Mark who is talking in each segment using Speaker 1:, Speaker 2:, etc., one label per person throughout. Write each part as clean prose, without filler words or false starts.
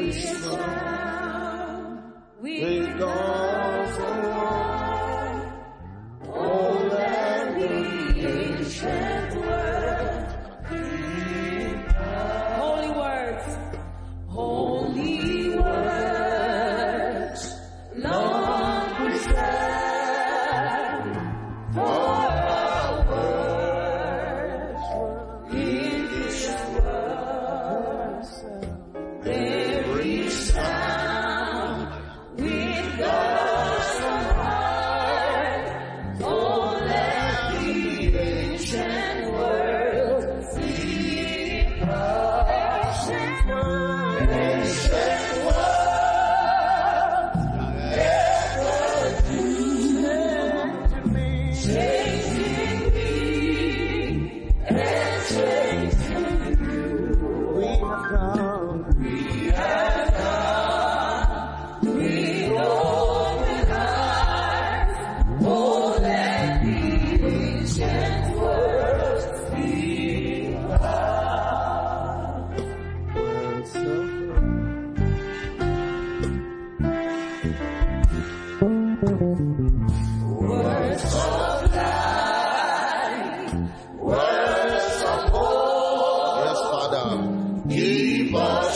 Speaker 1: with God's word, old and the ancient word, holy words, long preserved, for our words in this world, every sound with God's heart, oh, let the ancient word be ancient word, ancient word, ever to me, changing me and changing you. We have come with open hearts, oh, let the ancient words be words of life, words of hope.
Speaker 2: Yes, Father.
Speaker 1: Give us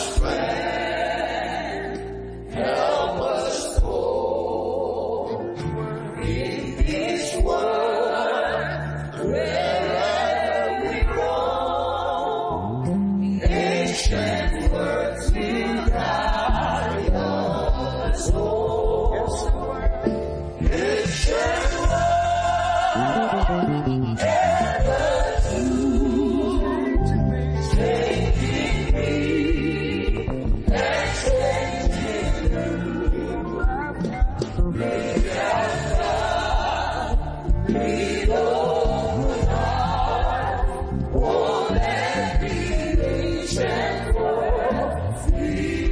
Speaker 1: strength, help us cope in this world, wherever we roam. Ancient words will carry us home. Ancient words ever to me, taking me and changing you. We have come with open hearts, oh, let the ancient words be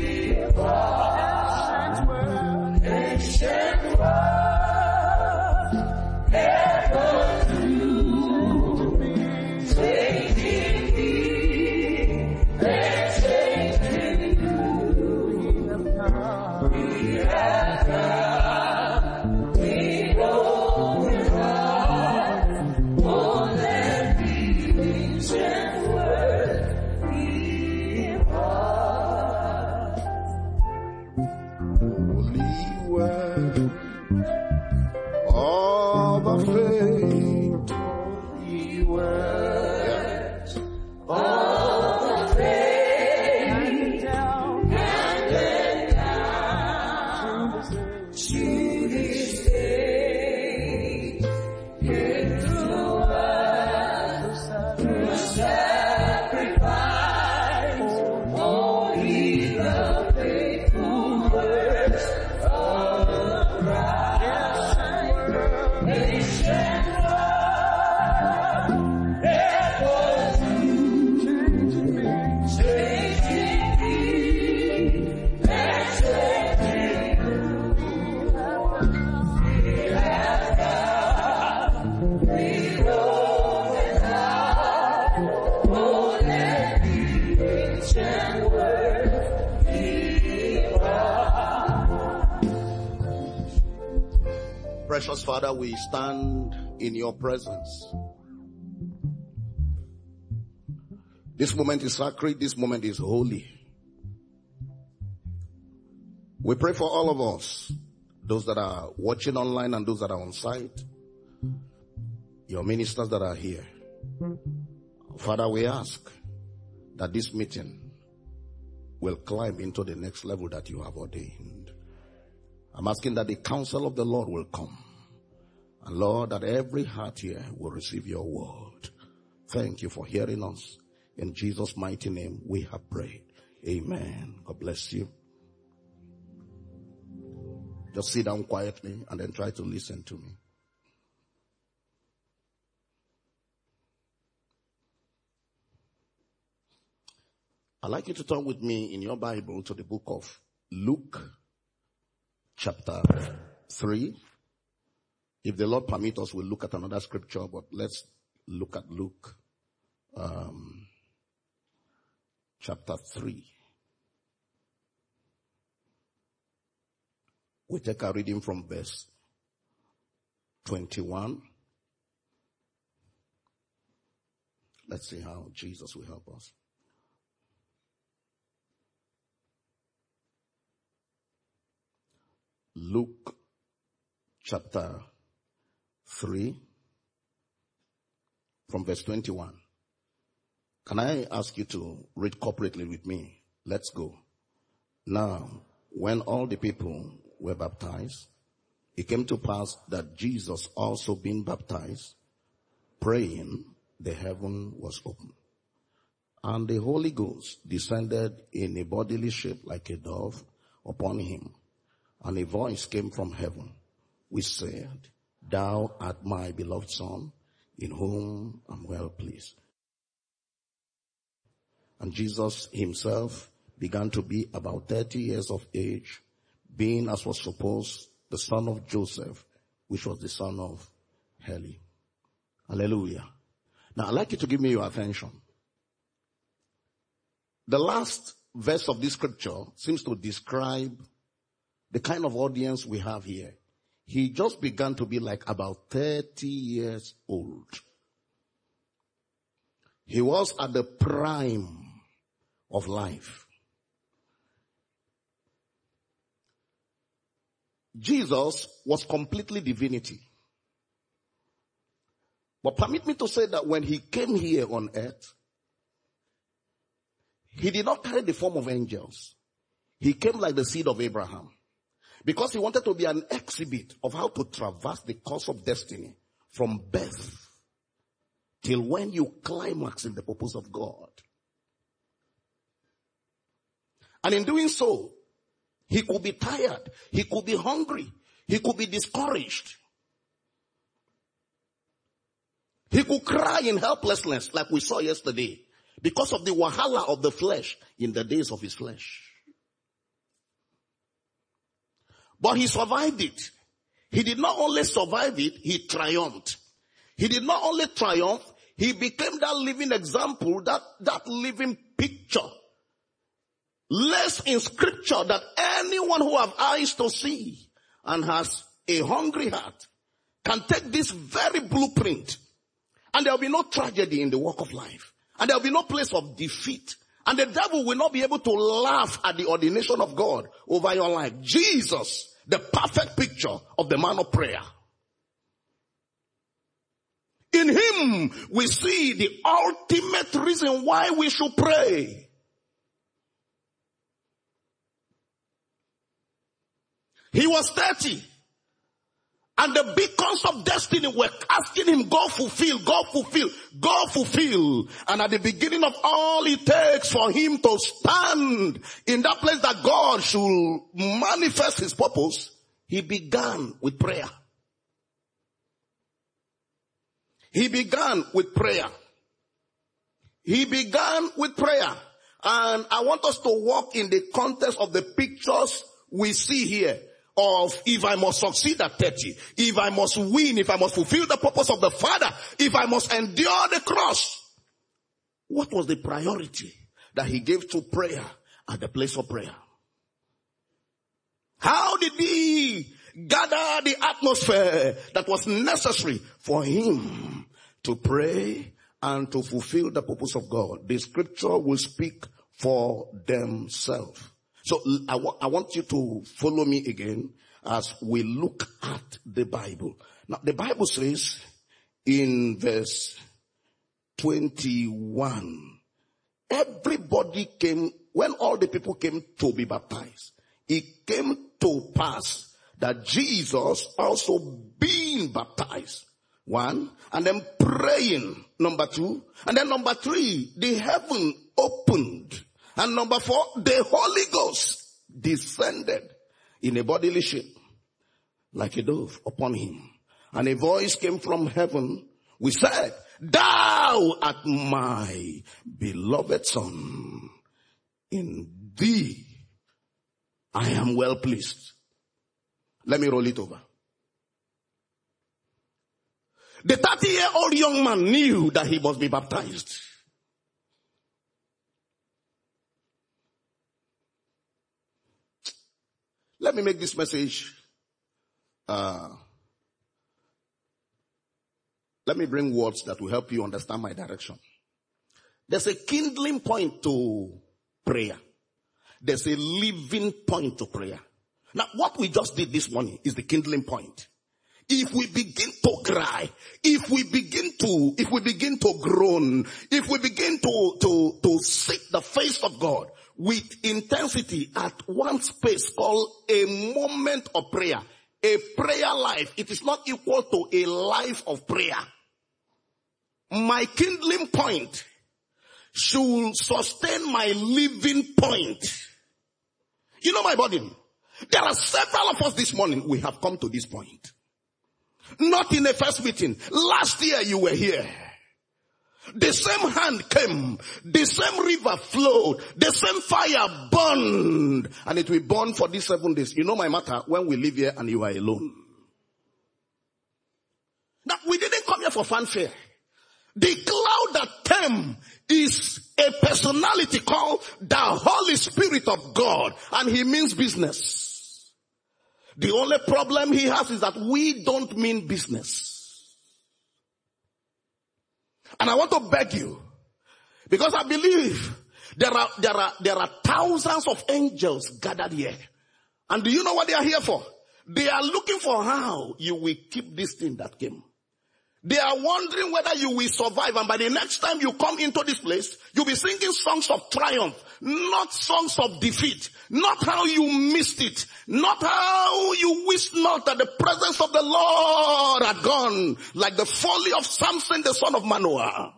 Speaker 1: ancient words ever to me, taking me and changing you. We have come with open hearts, oh, let the ancient word be
Speaker 2: Holy word of a faith.
Speaker 1: Holy word of the faith, handed down to this day, came to us through sacrifice, only the faithful words of Christ. Ancient word, ever changing me and changing you. We have come with open hearts, oh, let the ancient word be
Speaker 2: Precious Father, we stand in your presence. This moment is sacred. This moment is holy. We pray for all of us, those that are watching online and those that are on site, your ministers that are here. Father, we ask that this meeting will climb into the next level that you have ordained. I'm asking that the counsel of the Lord will come. And Lord, that every heart here will receive your word. Thank you for hearing us. In Jesus' mighty name we have prayed. Amen. God bless you. Just sit down quietly and then try to listen to me. I'd like you to turn with me in your Bible to the book of Luke, chapter 3. If the Lord permit us, we'll look at another scripture, but let's look at Luke, chapter 3. We take our reading from verse 21. Let's see how Jesus will help us. Luke chapter 3 from verse 21. Can I ask you to read corporately with me? Let's go. Now, when all the people were baptized, it came to pass that Jesus also being baptized, praying, the heaven was opened. And the Holy Ghost descended in a bodily shape like a dove upon him. And a voice came from heaven, which said, Thou art my beloved Son, in whom I'm well pleased. And Jesus himself began to be about 30 years of age, being, as was supposed, the son of Joseph, which was the son of Heli. Hallelujah. Now, I'd like you to give me your attention. The last verse of this scripture seems to describe the kind of audience we have here. He just began to be like about 30 years old. He was at the prime of life. Jesus was completely divinity. But permit me to say that when he came here on earth, he did not carry the form of angels. He came like the seed of Abraham. Because he wanted to be an exhibit of how to traverse the course of destiny from birth till when you climax in the purpose of God. And in doing so, he could be tired, he could be hungry, he could be discouraged. He could cry in helplessness like we saw yesterday because of the wahala of the flesh in the days of his flesh. But he survived it. He did not only survive it, he triumphed. He did not only triumph, he became that living example, that living picture. Less in scripture that anyone who have eyes to see and has a hungry heart can take this very blueprint, and there will be no tragedy in the walk of life, and there will be no place of defeat, and the devil will not be able to laugh at the ordination of God over your life. Jesus, the perfect picture of the man of prayer. In him we see the ultimate reason why we should pray. He was 30. And the beacons of destiny were asking him, go fulfill, go fulfill, go fulfill. And at the beginning of all it takes for him to stand in that place that God should manifest his purpose, he began with prayer. He began with prayer. He began with prayer. And I want us to walk in the context of the pictures we see here. Of if I must succeed at 30, if I must win, if I must fulfill the purpose of the Father, if I must endure the cross. What was the priority that he gave to prayer at the place of prayer? How did he gather the atmosphere that was necessary for him to pray and to fulfill the purpose of God? The scripture will speak for themselves. So I want you to follow me again as we look at the Bible. Now the Bible says in verse 21, everybody came, when all the people came to be baptized, it came to pass that Jesus also being baptized, one, and then praying, number two, and then number three, the heaven opened. And number four, the Holy Ghost descended in a bodily shape like a dove upon him. And a voice came from heaven which said, Thou art my beloved Son. In thee I am well pleased. Let me roll it over. The 30-year-old young man knew that he must be baptized. Let me make this message let me bring words that will help you understand my direction. There's a kindling point to prayer. There's a living point to prayer. Now, what we just did this morning is the kindling point. If we begin to cry, if we begin to groan, if we begin to seek the face of God with intensity at one space called a moment of prayer, a prayer life, it is not equal to a life of prayer. My kindling point should sustain my living point. You know my body. There are several of us this morning, we have come to this point. Not in the first meeting. Last year you were here. The same hand came. The same river flowed. The same fire burned. And it will burn for these 7 days. You know my matter when we live here and you are alone. Now we didn't come here for fanfare. The cloud that came is a personality called the Holy Spirit of God. And he means business. The only problem he has is that we don't mean business. And I want to beg you, because I believe there are thousands of angels gathered here. And do you know what they are here for? They are looking for how you will keep this thing that came. They are wondering whether you will survive, and by the next time you come into this place, you'll be singing songs of triumph, not songs of defeat, not how you missed it, not how you wished not that the presence of the Lord had gone, like the folly of Samson, the son of Manoah.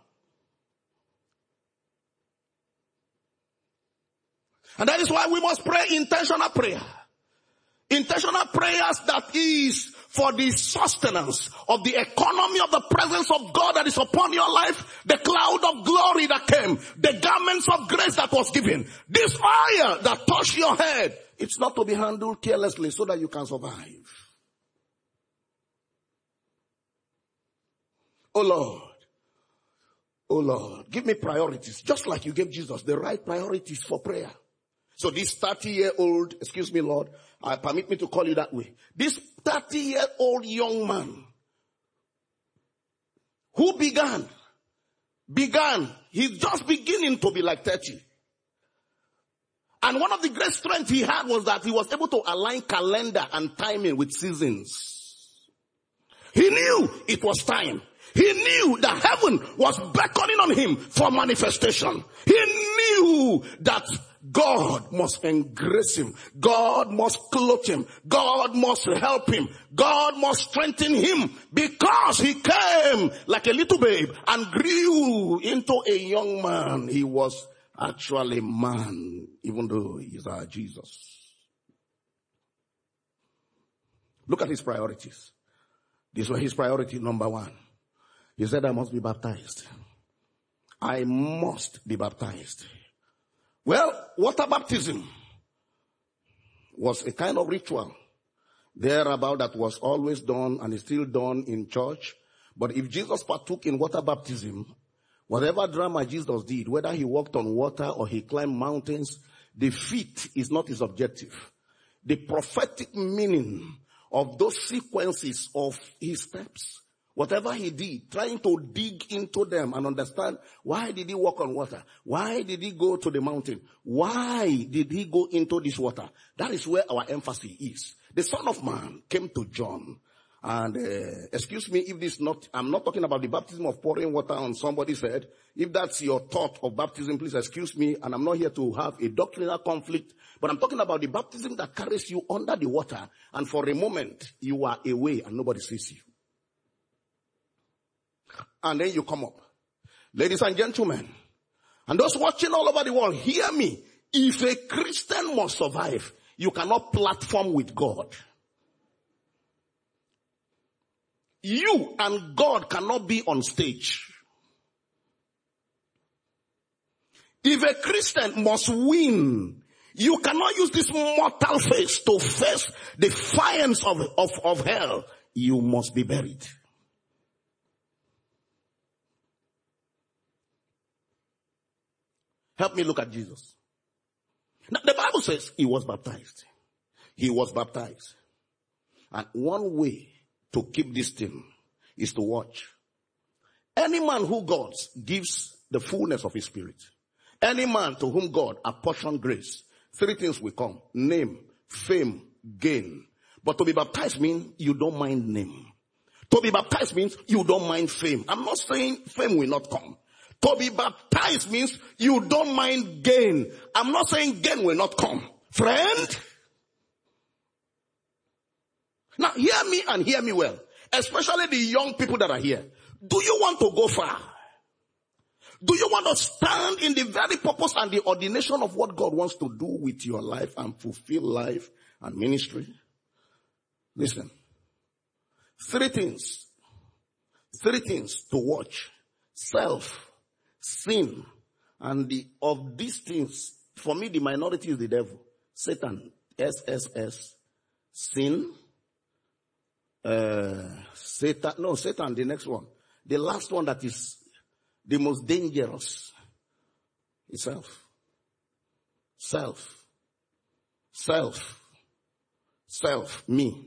Speaker 2: And that is why we must pray intentional prayer. Intentional prayers that is for the sustenance of the economy of the presence of God that is upon your life, the cloud of glory that came, the garments of grace that was given, this oil that touched your head. It's not to be handled carelessly so that you can survive. Oh Lord, give me priorities, just like you gave Jesus the right priorities for prayer. So this 30-year-old, excuse me, Lord, permit me to call you that way. This 30-year-old young man who began, he's just beginning to be like 30. And one of the great strengths he had was that he was able to align calendar and timing with seasons. He knew it was time. He knew that heaven was beckoning on him for manifestation. He knew that God must engrace him. God must clothe him. God must help him. God must strengthen him, because he came like a little babe and grew into a young man. He was actually man, even though he's our Jesus. Look at his priorities. This was his priority number 1. He said, I must be baptized. I must be baptized. Well, water baptism was a kind of ritual thereabout that was always done and is still done in church. But if Jesus partook in water baptism, whatever drama Jesus did, whether he walked on water or he climbed mountains, the feat is not his objective. The prophetic meaning of those sequences of his steps, whatever he did, trying to dig into them and understand, why did he walk on water? Why did he go to the mountain? Why did he go into this water? That is where our emphasis is. The Son of Man came to John. And excuse me if this not, I'm not talking about the baptism of pouring water on somebody's head. If that's your thought of baptism, please excuse me. And I'm not here to have a doctrinal conflict. But I'm talking about the baptism that carries you under the water. And for a moment, you are away and nobody sees you. And then you come up. Ladies and gentlemen, and those watching all over the world, hear me. If a Christian must survive, you cannot platform with God. You and God cannot be on stage. If a Christian must win, you cannot use this mortal face to face the fires of hell. You must be buried. Help me look at Jesus. Now, the Bible says he was baptized. He was baptized. And one way to keep this thing is to watch. Any man who God gives the fullness of his spirit, any man to whom God apportioned grace, three things will come: name, fame, gain. But to be baptized means you don't mind name. To be baptized means you don't mind fame. I'm not saying fame will not come. To be baptized means you don't mind gain. I'm not saying gain will not come. Friend, now hear me and hear me well. Especially the young people that are here. Do you want to go far? Do you want to stand in the very purpose and the ordination of what God wants to do with your life and fulfill life and ministry? Listen. Three things to watch: self, sin, and of these things, for me the minority is the devil. Satan, SSS, sin, Satan, the next one. The last one that is the most dangerous is self. Self, me.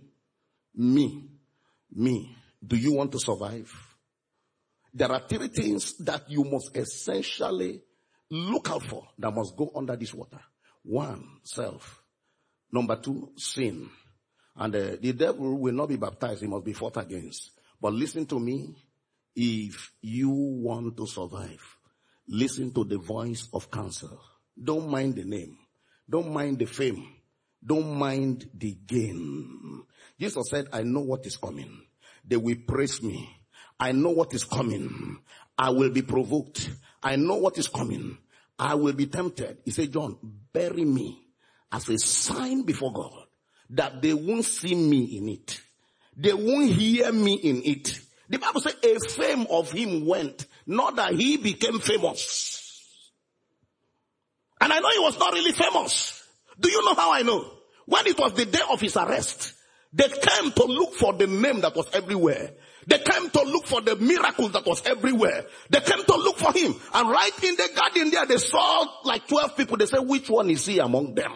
Speaker 2: Do you want to survive? There are three things that you must essentially look out for that must go under this water. One, self. Number two, sin. And the devil will not be baptized. He must be fought against. But listen to me. If you want to survive, listen to the voice of counsel. Don't mind the name. Don't mind the fame. Don't mind the gain. Jesus said, I know what is coming. They will praise me. I know what is coming. I will be provoked. I know what is coming. I will be tempted. He said, John, bury me as a sign before God that they won't see me in it. They won't hear me in it. The Bible says a fame of him went, not that he became famous. And I know he was not really famous. Do you know how I know? When it was the day of his arrest, they came to look for the name that was everywhere. They came to look for the miracles that was everywhere. They came to look for him. And right in the garden there, they saw like 12 people. They said, which one is he among them?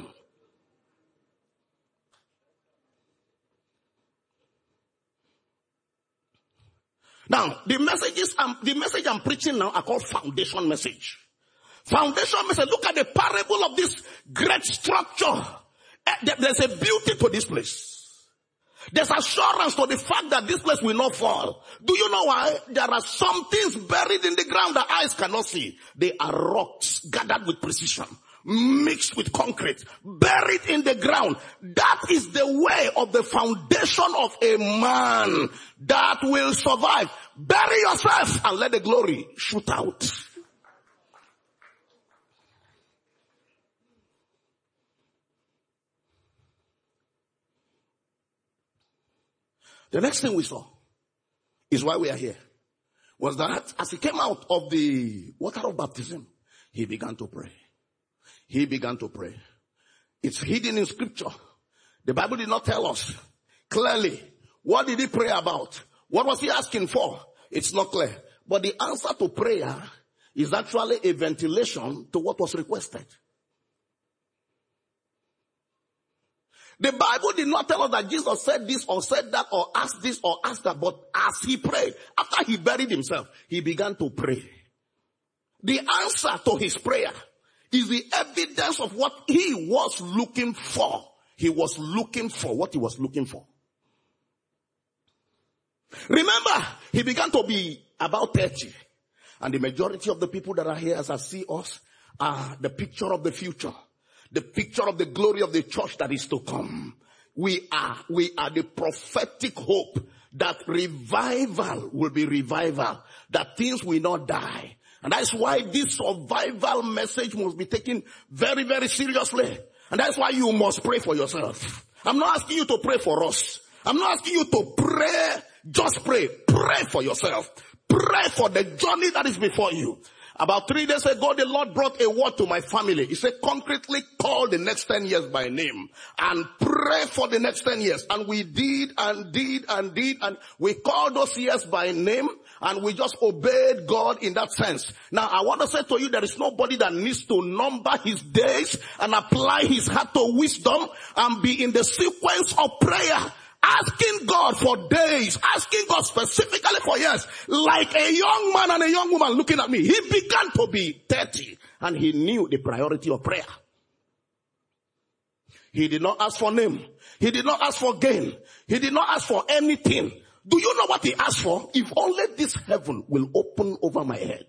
Speaker 2: Now, the message I'm preaching now are called foundation message. Foundation message. Look at the parable of this great structure. There's a beauty to this place. There's assurance to the fact that this place will not fall. Do you know why? There are some things buried in the ground that eyes cannot see. They are rocks gathered with precision, mixed with concrete, buried in the ground. That is the way of the foundation of a man that will survive. Bury yourself and let the glory shoot out. The next thing we saw is why we are here. Was that as he came out of the water of baptism, he began to pray. He began to pray. It's hidden in scripture. The Bible did not tell us clearly. What did he pray about? What was he asking for? It's not clear. But the answer to prayer is actually a ventilation to what was requested. The Bible did not tell us that Jesus said this or said that or asked this or asked that. But as he prayed, after he buried himself, he began to pray. The answer to his prayer is the evidence of what he was looking for. He was looking for what he was looking for. Remember, he began to be about 30. And the majority of the people that are here as I see us are the picture of the future. The picture of the glory of the church that is to come. We are the prophetic hope that revival will be revival. That things will not die. And that's why this survival message must be taken very, very seriously. And that's why you must pray for yourself. I'm not asking you to pray for us. I'm not asking you to pray. Just pray. Pray for yourself. Pray for the journey that is before you. About 3 days ago, the Lord brought a word to my family. He said, concretely call the next 10 years by name and pray for the next 10 years. And we did. And we called those years by name and we just obeyed God in that sense. Now, I want to say to you, there is nobody that needs to number his days and apply his heart to wisdom and be in the sequence of prayer. asking God for days, asking God specifically for years, like a young man and a young woman looking at me. He began to be 30 and he knew the priority of prayer. He did not ask for name. He did not ask for gain. He did not ask for anything. Do you know what he asked for? If only this heaven will open over my head.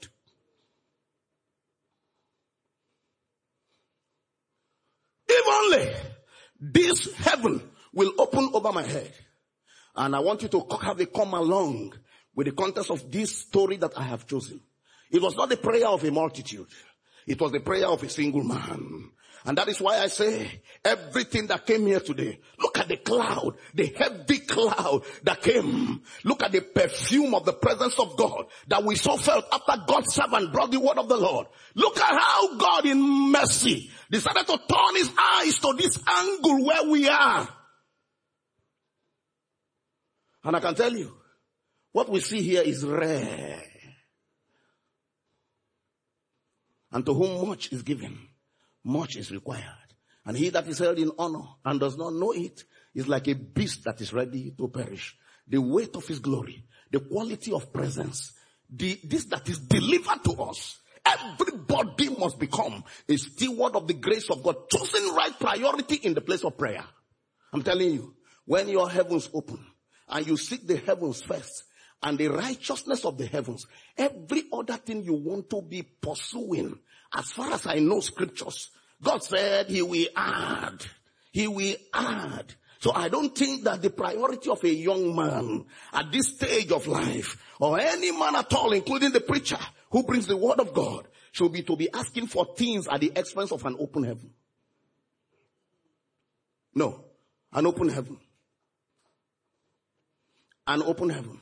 Speaker 2: If only this heaven will open over my head. And I want you to have a come along with the context of this story that I have chosen. It was not the prayer of a multitude. It was the prayer of a single man. And that is why I say everything that came here today, look at the cloud, the heavy cloud that came. Look at the perfume of the presence of God that we so felt after God's servant brought the word of the Lord. Look at how God in mercy decided to turn his eyes to this angle where we are. And I can tell you, what we see here is rare. And to whom much is given, much is required. And he that is held in honor and does not know it is like a beast that is ready to perish. The weight of his glory, the quality of presence, this that is delivered to us. Everybody must become a steward of the grace of God, choosing right priority in the place of prayer. I'm telling you, when your heavens open and you seek the heavens first and the righteousness of the heavens, every other thing you want to be pursuing, as far as I know scriptures, God said he will add. He will add. So I don't think that the priority of a young man at this stage of life, or any man at all, including the preacher who brings the word of God, should be to be asking for things at the expense of an open heaven. No, an open heaven. An open heaven.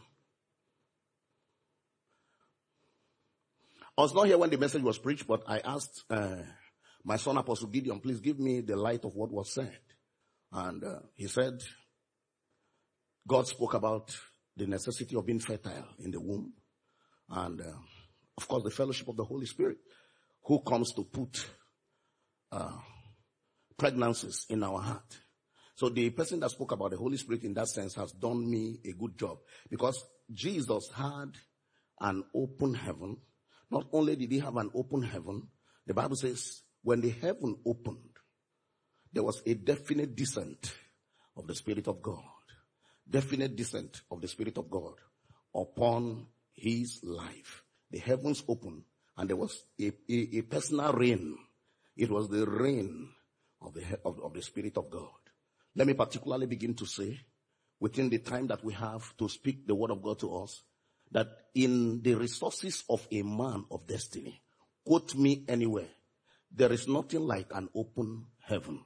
Speaker 2: I was not here when the message was preached, but I asked my son Apostle Gideon, please give me the light of what was said. And he said, God spoke about the necessity of being fertile in the womb. And of course the fellowship of the Holy Spirit, who comes to put pregnancies in our heart. So the person that spoke about the Holy Spirit in that sense has done me a good job. Because Jesus had an open heaven. Not only did he have an open heaven, the Bible says when the heaven opened, there was a definite descent of the Spirit of God. Definite descent of the Spirit of God upon his life. The heavens opened and there was a personal rain. It was the rain of the Spirit of God. Let me particularly begin to say, within the time that we have to speak the word of God to us, that in the resources of a man of destiny, quote me anywhere, there is nothing like an open heaven.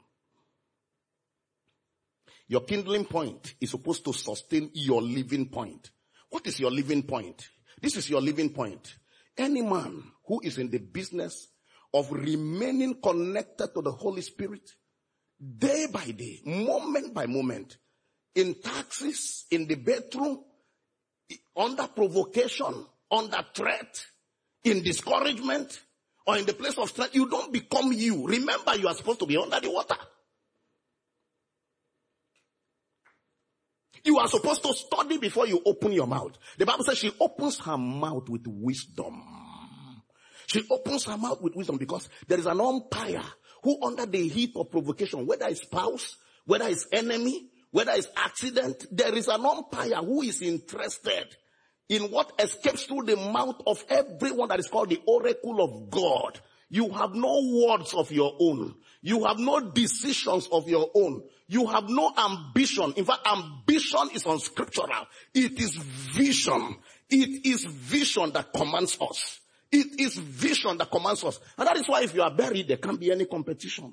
Speaker 2: Your kindling point is supposed to sustain your living point. What is your living point? This is your living point. Any man who is in the business of remaining connected to the Holy Spirit, day by day, moment by moment, in taxis, in the bedroom, under provocation, under threat, in discouragement, or in the place of strength, you don't become you. Remember, you are supposed to be under the water. You are supposed to study before you open your mouth. The Bible says she opens her mouth with wisdom. She opens her mouth with wisdom because there is an umpire who under the heat of provocation, whether it's spouse, whether it's enemy, whether it's accident, there is an umpire who is interested in what escapes through the mouth of everyone that is called the oracle of God. You have no words of your own. You have no decisions of your own. You have no ambition. In fact, ambition is unscriptural. It is vision. It is vision that commands us. It is vision that commands us. And that is why if you are buried, there can't be any competition.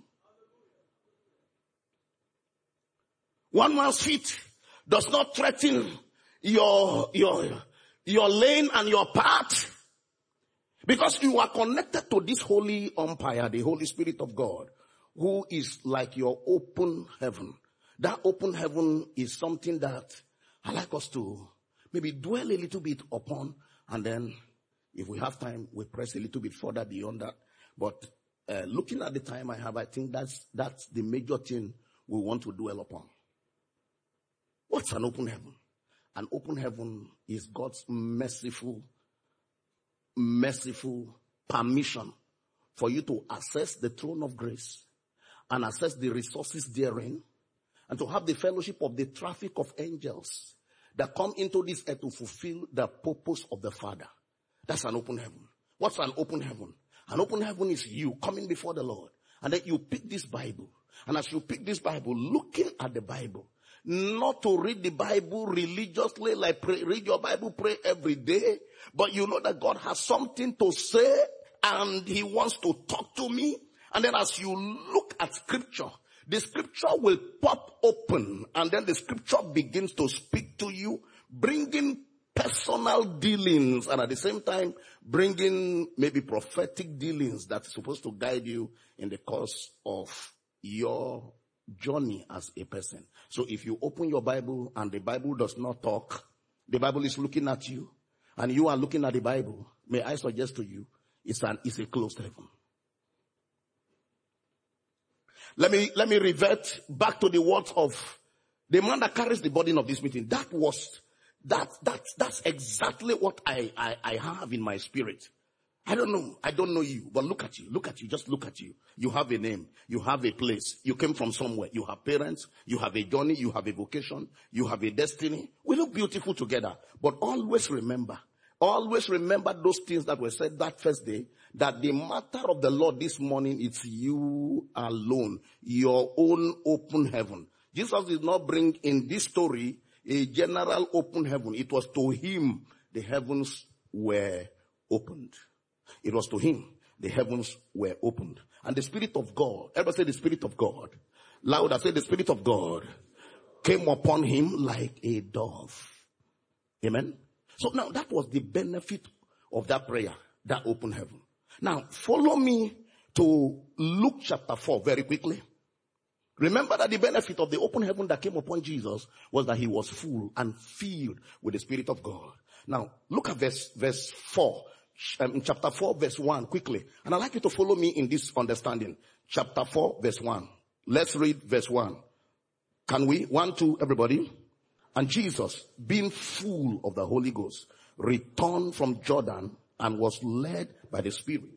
Speaker 2: One man's feet does not threaten your lane and your path. Because you are connected to this holy umpire, the Holy Spirit of God, who is like your open heaven. That open heaven is something that I like us to maybe dwell a little bit upon, and then if we have time, we press a little bit further beyond that. But looking at the time I have, I think that's the major thing we want to dwell upon. What That's an open heaven. An open heaven is God's merciful permission for you to access the throne of grace and access the resources therein, and to have the fellowship of the traffic of angels that come into this earth to fulfill the purpose of the Father. That's an open heaven. What's an open heaven? An open heaven is you coming before the Lord, and then you pick this Bible. And as you pick this Bible, looking at the Bible, not to read the Bible religiously, like read your Bible, pray every day, but you know that God has something to say and he wants to talk to me. And then as you look at scripture, the scripture will pop open, and then the scripture begins to speak to you, bringing personal dealings, and at the same time bringing maybe prophetic dealings that's supposed to guide you in the course of your journey as a person. So if you open your Bible and the Bible does not talk, the Bible is looking at you, and you are looking at the Bible, may I suggest to you, it's a closed heaven. Let me revert back to the words of the man that carries the burden of this meeting. That's exactly what I have in my spirit. I don't know you, but look at you, just look at you. You have a name, you have a place, you came from somewhere, you have parents, you have a journey, you have a vocation, you have a destiny. We look beautiful together, but always remember those things that were said that first day, that the matter of the Lord this morning, it's you alone, your own open heaven. Jesus did not bring in this story a general open heaven. It was to him the heavens were opened. It was to him the heavens were opened. And the Spirit of God, everybody say the Spirit of God. Louder, say the Spirit of God came upon him like a dove. Amen. So now that was the benefit of that prayer, that open heaven. Now follow me to Luke chapter 4 very quickly. Remember that the benefit of the open heaven that came upon Jesus was that he was full and filled with the Spirit of God. Now look at verse 4. Chapter 4 verse 1 quickly. And I'd like you to follow me in this understanding. Chapter 4 verse 1. Let's read verse 1. Can we? 1, 2, everybody. And Jesus, being full of the Holy Ghost, returned from Jordan and was led by the Spirit.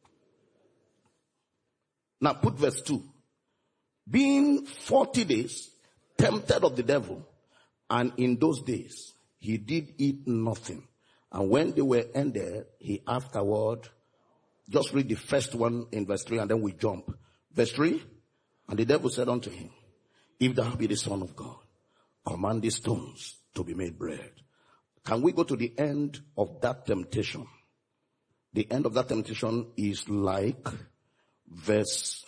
Speaker 2: Now put verse 2. Being 40 days tempted of the devil, and in those days he did eat nothing. And when they were ended, he afterward, just read the first one in verse 3 and then we jump. Verse 3, and the devil said unto him, if thou be the Son of God, command these stones to be made bread. Can we go to the end of that temptation? The end of that temptation is like verse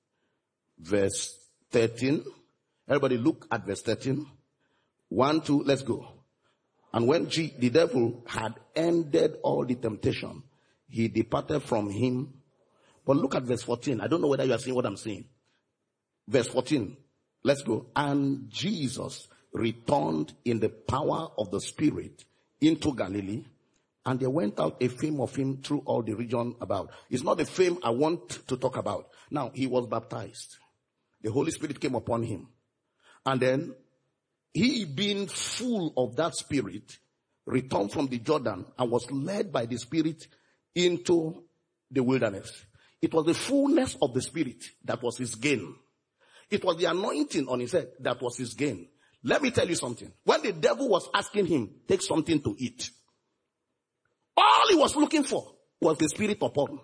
Speaker 2: 13. Everybody look at verse 13. 1, 2, let's go. And when the devil had ended all the temptation, he departed from him. But look at verse 14. I don't know whether you are seeing what I'm saying. Verse 14. Let's go. And Jesus returned in the power of the Spirit into Galilee, and there went out a fame of him through all the region about. It's not the fame I want to talk about. Now, he was baptized. The Holy Spirit came upon him. And then, he being full of that Spirit, returned from the Jordan and was led by the Spirit into the wilderness. It was the fullness of the Spirit that was his gain. It was the anointing on his head that was his gain. Let me tell you something. When the devil was asking him, take something to eat, all he was looking for was the Spirit upon.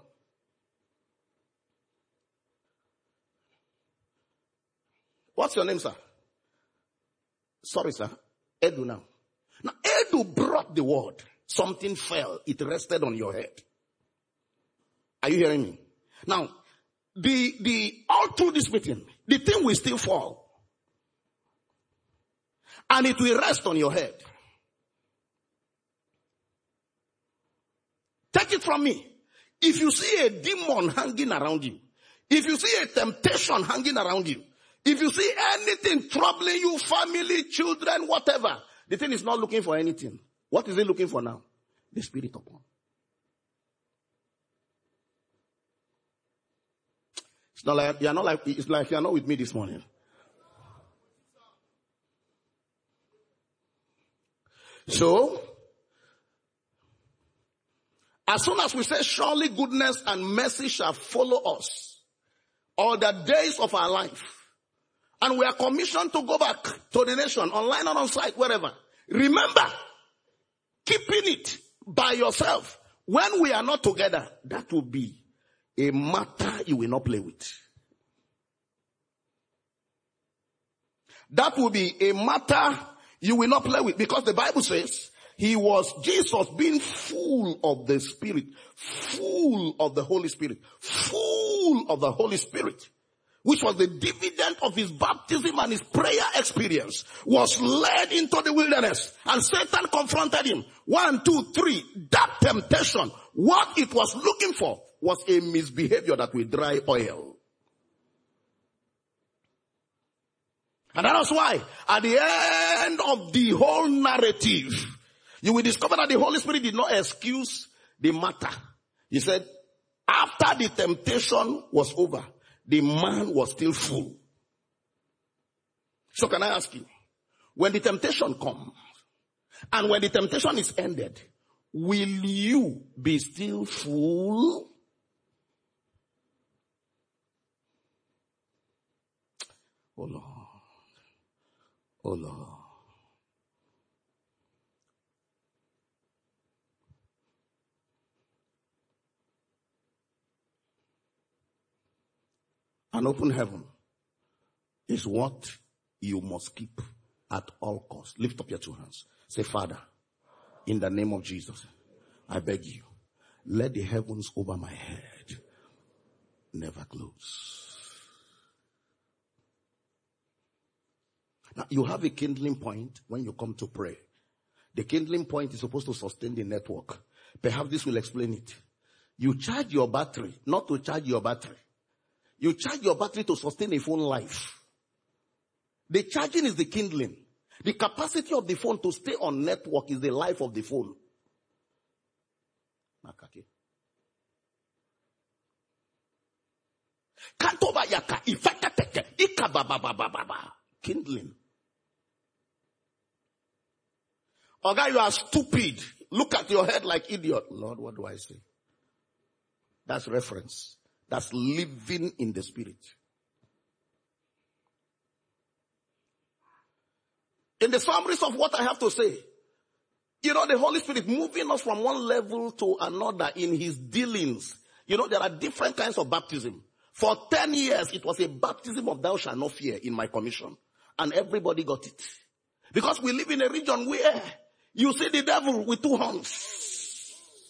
Speaker 2: What's your name, sir? Sorry, sir. Edu now. Now, Edu brought the word. Something fell. It rested on your head. Are you hearing me? Now, all through this meeting, the thing will still fall. And it will rest on your head. Take it from me. If you see a demon hanging around you, if you see a temptation hanging around you, if you see anything troubling you, family, children, whatever, the thing is not looking for anything. What is it looking for now? The Spirit upon. It's like you're not with me this morning. So, as soon as we say surely goodness and mercy shall follow us all the days of our life, and we are commissioned to go back to the nation, online or on site, wherever, remember, keeping it by yourself, when we are not together, that will be a matter you will not play with. That will be a matter you will not play with, because the Bible says Jesus being full of the Spirit, full of the Holy Spirit, full of the Holy Spirit, which was the dividend of his baptism and his prayer experience, was led into the wilderness, and Satan confronted him. 1, 2, 3, that temptation, what it was looking for was a misbehavior that will dry oil. And that is why, at the end of the whole narrative, you will discover that the Holy Spirit did not excuse the matter. He said, after the temptation was over, the man was still full. So can I ask you, when the temptation comes, and when the temptation is ended, will you be still full? Oh Lord. Oh Lord. An open heaven is what you must keep at all costs. Lift up your two hands. Say, Father, in the name of Jesus, I beg you, let the heavens over my head never close. Now, you have a kindling point when you come to pray. The kindling point is supposed to sustain the network. Perhaps this will explain it. You charge your battery, not to charge your battery. You charge your battery to sustain a phone life. The charging is the kindling. The capacity of the phone to stay on network is the life of the phone. Kindling. Oh God, you are stupid. Look at your head like idiot. Lord, what do I say? That's reference. That's living in the Spirit. In the summaries of what I have to say, the Holy Spirit moving us from one level to another in his dealings. There are different kinds of baptism. For 10 years, it was a baptism of thou shalt not fear in my commission. And everybody got it. Because we live in a region where you see the devil with two horns.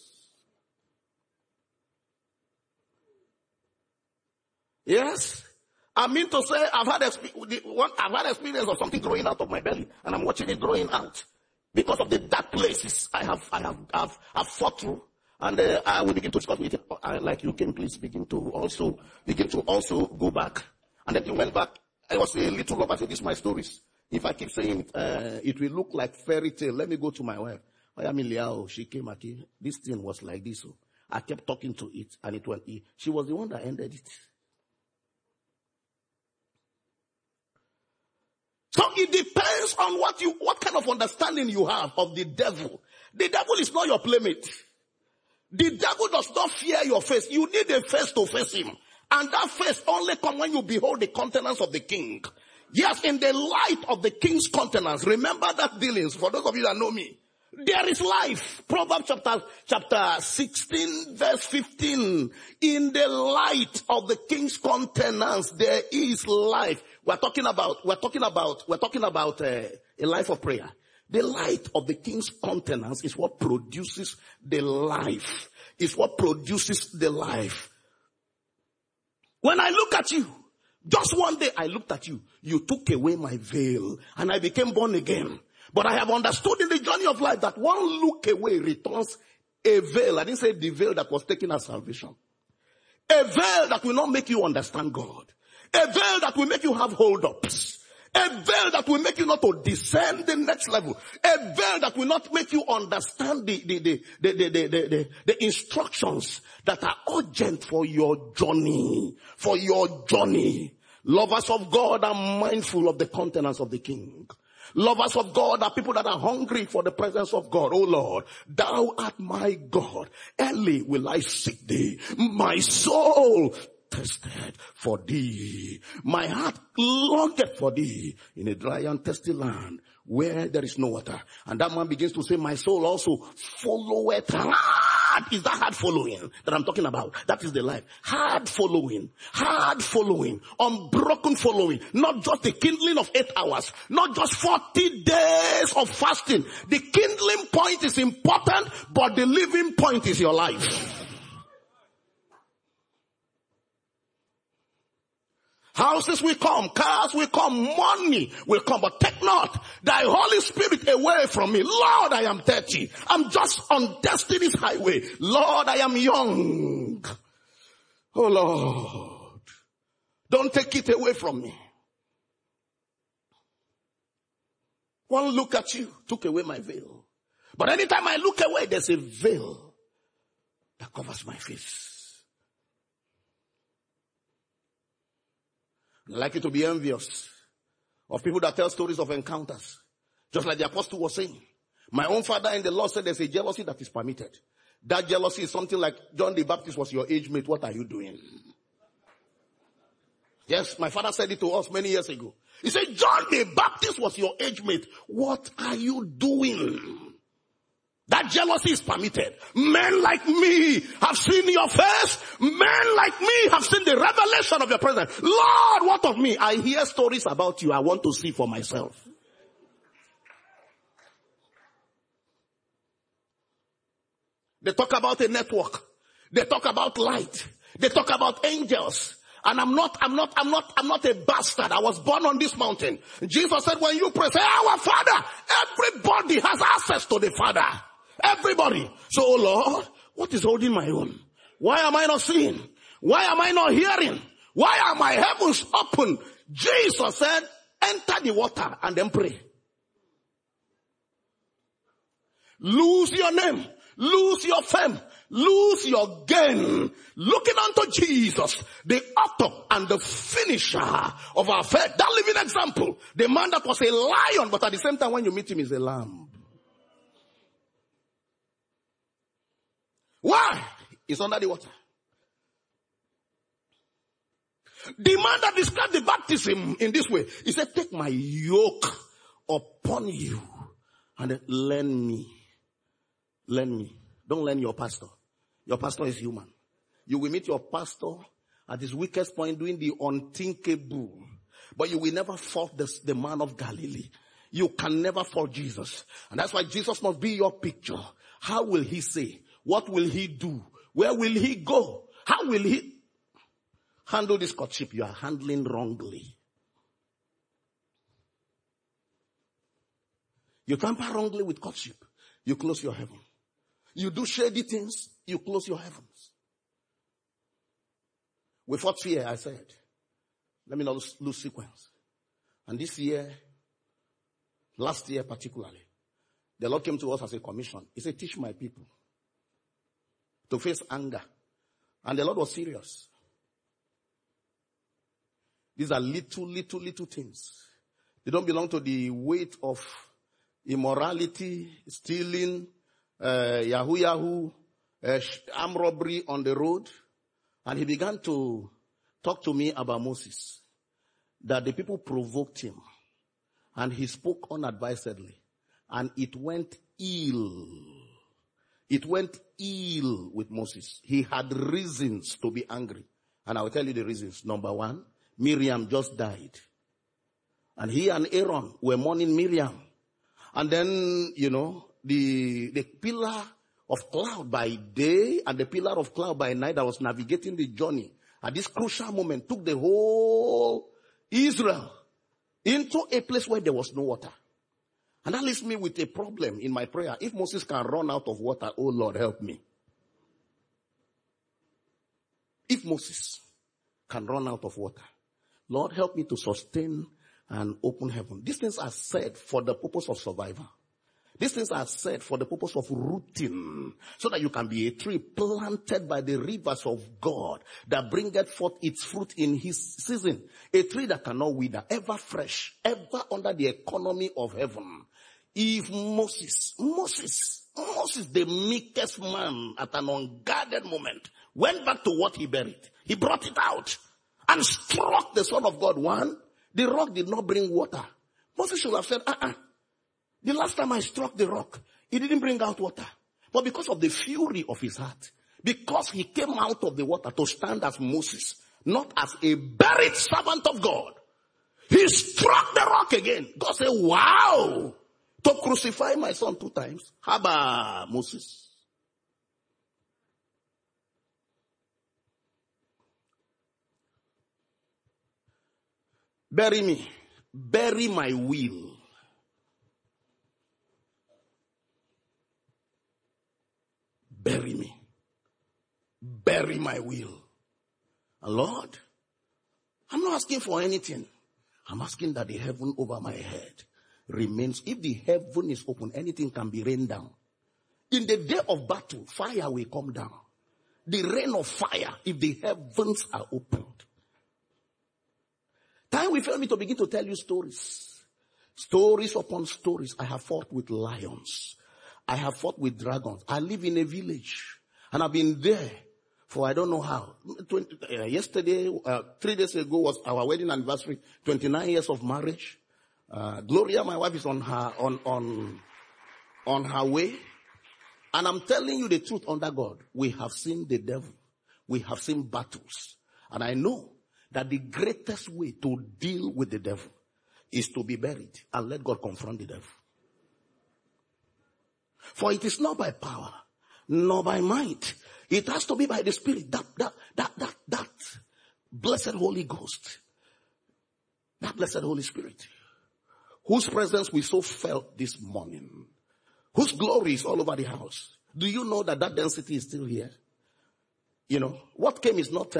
Speaker 2: Yes? I mean to say I've had experience of something growing out of my belly, and I'm watching it growing out because of the dark places I've fought through. And I will begin to discuss with you. Like you can please begin to also go back. And then he went back. I was a little over to this my stories. If I keep saying it will look like fairy tale, let me go to my wife. She came at it. This thing was like this. So I kept talking to it, and it went. She was the one that ended it. So it depends on what kind of understanding you have of the devil. The devil is not your playmate. The devil does not fear your face. You need a face to face him. And that face only comes when you behold the countenance of the king. Yes, in the light of the king's countenance. Remember that dealings, for those of you that know me. There is life. Proverbs chapter 16 verse 15. In the light of the king's countenance, there is life. We're talking about a life of prayer. The light of the king's countenance is what produces the life. It's what produces the life. When I look at you, just one day I looked at you. You took away my veil and I became born again. But I have understood in the journey of life that one look away returns a veil. I didn't say the veil that was taken as salvation. A veil that will not make you understand God. A veil that will make you have hold-ups. A veil that will make you not to descend the next level. A veil that will not make you understand the instructions that are urgent for your journey. For your journey. Lovers of God are mindful of the countenance of the King. Lovers of God are people that are hungry for the presence of God. Oh Lord, thou art my God. Early will I seek thee. My soul thirsted for thee. My heart longed for thee in a dry and thirsty land where there is no water. And that man begins to say, my soul also followeth hard. Is that hard following that I'm talking about? That is the life. Hard following, unbroken following. Not just the kindling of 8 hours, not just 40 days of fasting. The kindling point is important, but the living point is your life. Houses will come, cars will come, money will come, but take not thy Holy Spirit away from me. Lord, I am 30. I'm just on destiny's highway. Lord, I am young. Oh Lord, don't take it away from me. One look at you took away my veil. But anytime I look away, there's a veil that covers my face. I like you to be envious of people that tell stories of encounters. Just like the apostle was saying. My own father in the Lord said there's a jealousy that is permitted. That jealousy is something like John the Baptist was your age mate. What are you doing? Yes, my father said it to us many years ago. He said, John the Baptist was your age mate. What are you doing? That jealousy is permitted. Men like me have seen your face. Men like me have seen the revelation of your presence. Lord, what of me? I hear stories about you. I want to see for myself. They talk about a network. They talk about light. They talk about angels. And I'm not a bastard. I was born on this mountain. Jesus said, when you pray, say, our Father. Everybody has access to the Father. Everybody. So, oh Lord, what is holding my own? Why am I not seeing? Why am I not hearing? Why are my heavens open? Jesus said, enter the water and then pray. Lose your name. Lose your fame. Lose your gain. Looking unto Jesus, the author and the finisher of our faith. That living example. The man that was a lion, but at the same time when you meet him, is a lamb. Why? It's under the water. The man that described the baptism in this way, he said, take my yoke upon you and learn me. Learn me. Don't learn your pastor. Your pastor is human. You will meet your pastor at his weakest point doing the unthinkable. But you will never fault the man of Galilee. You can never fault Jesus. And that's why Jesus must be your picture. How will he say? What will he do? Where will he go? How will he handle this courtship you are handling wrongly? You tamper wrongly with courtship, you close your heaven. You do shady things, you close your heavens. We fought fear, I said. Let me not lose sequence. And this year, last year particularly, the Lord came to us as a commission. He said, teach my people to face anger. And the Lord was serious. These are little things. They don't belong to the weight of immorality, stealing, yahoo, armed robbery on the road. And he began to talk to me about Moses. That the people provoked him. And he spoke unadvisedly. And it went ill. It went ill with Moses. He had reasons to be angry. And I will tell you the reasons. Number one, Miriam just died. And he and Aaron were mourning Miriam. And then, the pillar of cloud by day and the pillar of cloud by night that was navigating the journey at this crucial moment took the whole Israel into a place where there was no water. And that leaves me with a problem in my prayer. If Moses can run out of water, oh Lord, help me. If Moses can run out of water, Lord, help me to sustain an open heaven. These things are said for the purpose of survival. These things are said for the purpose of rooting, so that you can be a tree planted by the rivers of God that bringeth forth its fruit in his season. A tree that cannot wither, ever fresh, ever under the economy of heaven. If Moses, the meekest man at an unguarded moment, went back to what he buried, he brought it out and struck the Son of God. One, the rock did not bring water. Moses should have said, the last time I struck the rock, it didn't bring out water. But because of the fury of his heart, because he came out of the water to stand as Moses, not as a buried servant of God, he struck the rock again. God said, wow, to crucify my son 2 times. Haba, Moses. Bury me. Bury my will. Bury me. Bury my will. And Lord, I'm not asking for anything. I'm asking that the heaven over my head remains. If the heaven is open, anything can be rained down. In the day of battle, fire will come down. The rain of fire, if the heavens are opened. Time will fail me to begin to tell you stories. Stories upon stories. I have fought with lions. I have fought with dragons. I live in a village. And I've been there for I don't know how. Yesterday, 3 days ago was our wedding anniversary. 29 years of marriage. Gloria, my wife, is on her way. And I'm telling you the truth under God. We have seen the devil. We have seen battles. And I know that the greatest way to deal with the devil is to be buried and let God confront the devil. For it is not by power, nor by might. It has to be by the Spirit. That blessed Holy Ghost. That blessed Holy Spirit. Whose presence we so felt this morning. Whose glory is all over the house. Do you know that density is still here? You know, what came is not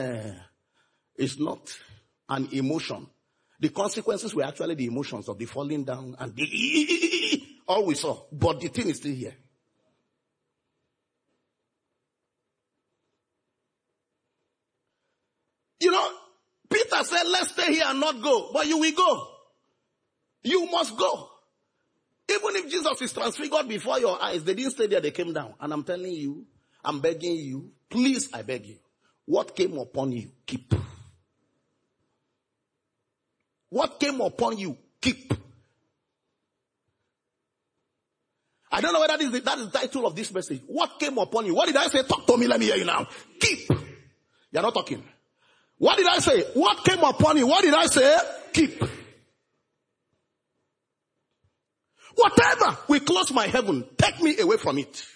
Speaker 2: an emotion. The consequences were actually the emotions of the falling down and the all we saw. But the thing is still here. You know, Peter said, let's stay here and not go. But you will go. You must go. Even if Jesus is transfigured before your eyes, they didn't stay there, they came down. And I'm telling you, I'm begging you, please, I beg you. What came upon you, keep. What came upon you, keep. I don't know whether that is the title of this message. What came upon you? What did I say? Talk to me, let me hear you now. Keep. You're not talking. What did I say? What came upon you? What did I say? Keep. Whatever will close my heaven, take me away from it.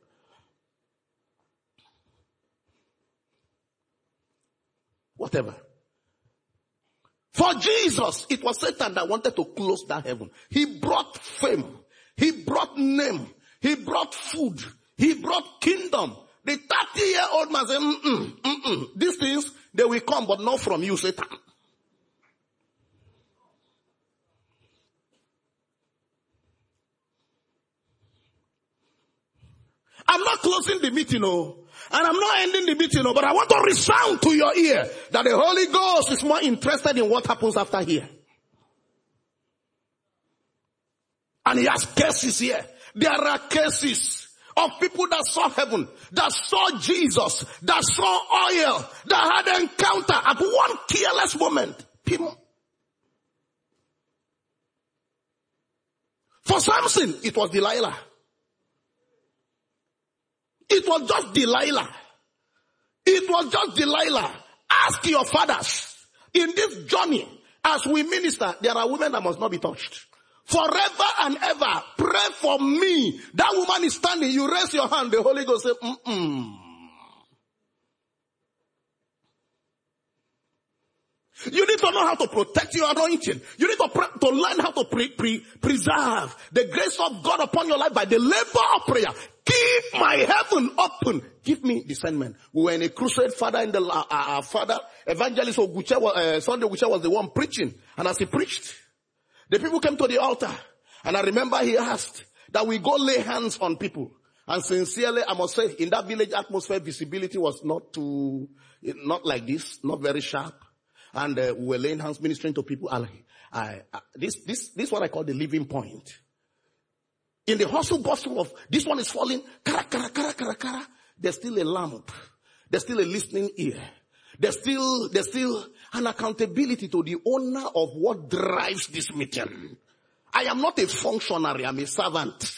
Speaker 2: Whatever. For Jesus, it was Satan that wanted to close that heaven. He brought fame. He brought name. He brought food. He brought kingdom. The 30-year-old man said, these things, they will come, but not from you, Satan. I'm not closing the meeting, and I'm not ending the meeting, but I want to resound to your ear that the Holy Ghost is more interested in what happens after here. And he has cases here. There are cases of people that saw heaven, that saw Jesus, that saw oil, that had an encounter at one careless moment. People. For Samson, it was Delilah. It was just Delilah. It was just Delilah. Ask your fathers. In this journey, as we minister, there are women that must not be touched. Forever and ever, pray for me. That woman is standing. You raise your hand. The Holy Ghost says, You need to know how to protect your anointing. You need to learn how to preserve the grace of God upon your life by the labor of prayer. Keep my heaven open. Give me discernment. We were in a crusade, father, in our father, evangelist Oguche, Sunday Oguche was the one preaching. And as he preached, the people came to the altar. And I remember he asked, that we go lay hands on people. And sincerely, I must say, in that village atmosphere, visibility was not like this, not very sharp. And we were laying hands, ministering to people. This is what I call the living point. In the hustle bustle of this one is falling, kara, kara, kara, kara, kara, there's still a lamp. There's still a listening ear. There's still an accountability to the owner of what drives this meeting. I am not a functionary, I'm a servant.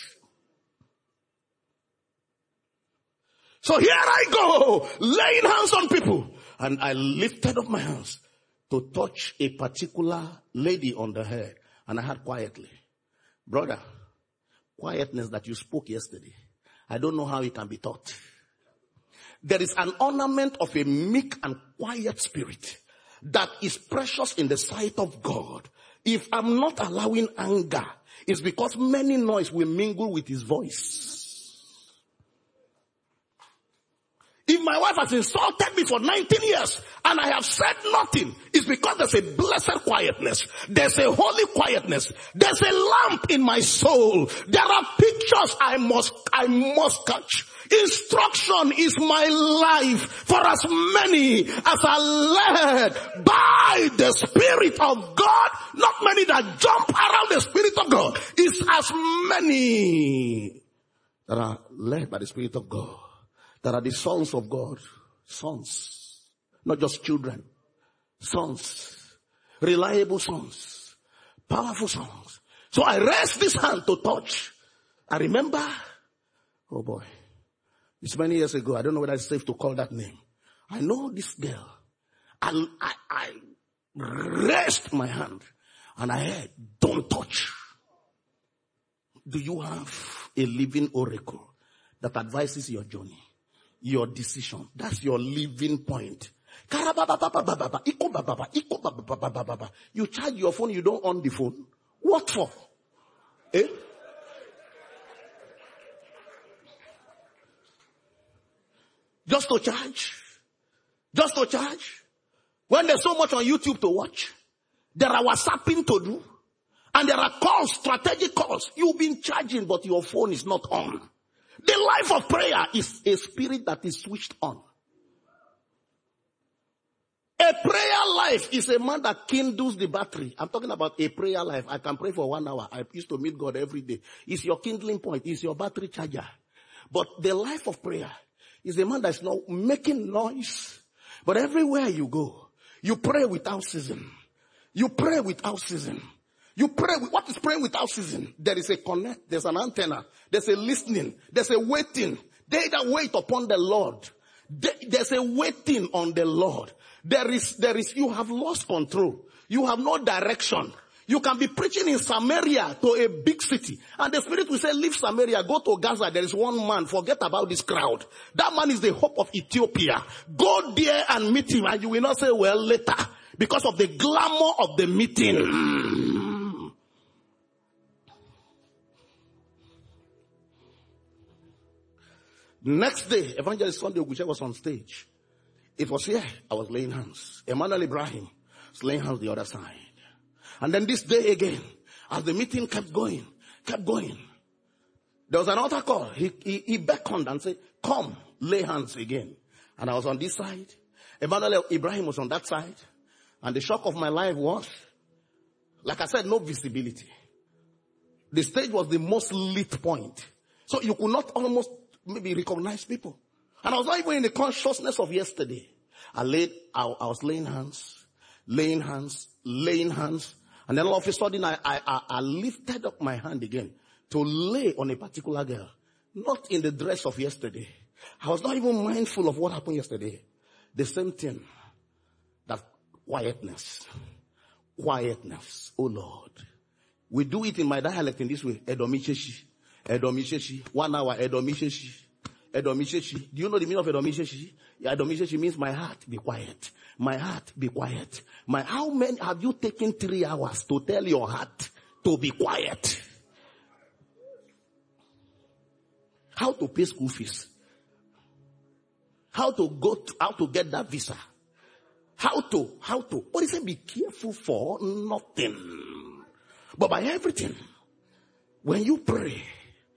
Speaker 2: So here I go, laying hands on people. And I lifted up my hands to touch a particular lady on the head. And I had quietly, brother, quietness that you spoke yesterday, I don't know how it can be taught. There is an ornament of a meek and quiet spirit that is precious in the sight of God. If I'm not allowing anger, it's because many noise will mingle with his voice. If my wife has insulted me for 19 years and I have said nothing, it's because there's a blessed quietness. There's a holy quietness. There's a lamp in my soul. There are pictures I must catch. Instruction is my life for as many as are led by the Spirit of God. Not many that jump around the Spirit of God. It's as many that are led by the Spirit of God. That are the sons of God. Sons. Not just children. Sons. Reliable sons. Powerful sons. So I raised this hand to touch. I remember, oh boy, it's many years ago. I don't know whether it's safe to call that name. I know this girl. I raised my hand and I heard, don't touch. Do you have a living oracle that advises your journey? Your decision. That's your living point. You charge your phone, you don't on the phone. What for? Eh? Just to charge? Just to charge? When there's so much on YouTube to watch, there are WhatsApping to do, and there are calls, strategic calls. You've been charging, but your phone is not on. The life of prayer is a spirit that is switched on. A prayer life is a man that kindles the battery. I'm talking about a prayer life. I can pray for 1 hour. I used to meet God every day. It's your kindling point. It's your battery charger. But the life of prayer is a man that's not making noise. But everywhere you go, you pray without season. You pray without season. You pray with, what is praying without season? There is a connect, there's an antenna, there's a listening, there's a waiting. They that wait upon the Lord, there's a waiting on the Lord. There is, you have lost control. You have no direction. You can be preaching in Samaria to a big city, and the Spirit will say, leave Samaria, go to Gaza, there is one man, forget about this crowd. That man is the hope of Ethiopia. Go there and meet him, and you will not say, well, later, because of the glamour of the meeting. Next day, Evangelist Sunday Oguche was on stage. It was here. I was laying hands. Emmanuel Ibrahim was laying hands the other side. And then this day again, as the meeting kept going. There was an altar call. He beckoned and said, come, lay hands again. And I was on this side. Emmanuel Ibrahim was on that side. And the shock of my life was, like I said, no visibility. The stage was the most lit point. So you could not almost maybe recognize people. And I was not even in the consciousness of yesterday. I was laying hands. And then all of a sudden I lifted up my hand again to lay on a particular girl. Not in the dress of yesterday. I was not even mindful of what happened yesterday. The same thing. That quietness. Oh Lord. We do it in my dialect in this way. Edomicheshi. 1 hour, Edomicheshi. Do you know the meaning of Edomicheshi? Edomicheshi means my heart, be quiet. My heart, be quiet. How many have you taken 3 hours to tell your heart to be quiet? How to pay school fees? How to get that visa? How to? What is it? Be careful for nothing. But by everything, when you pray,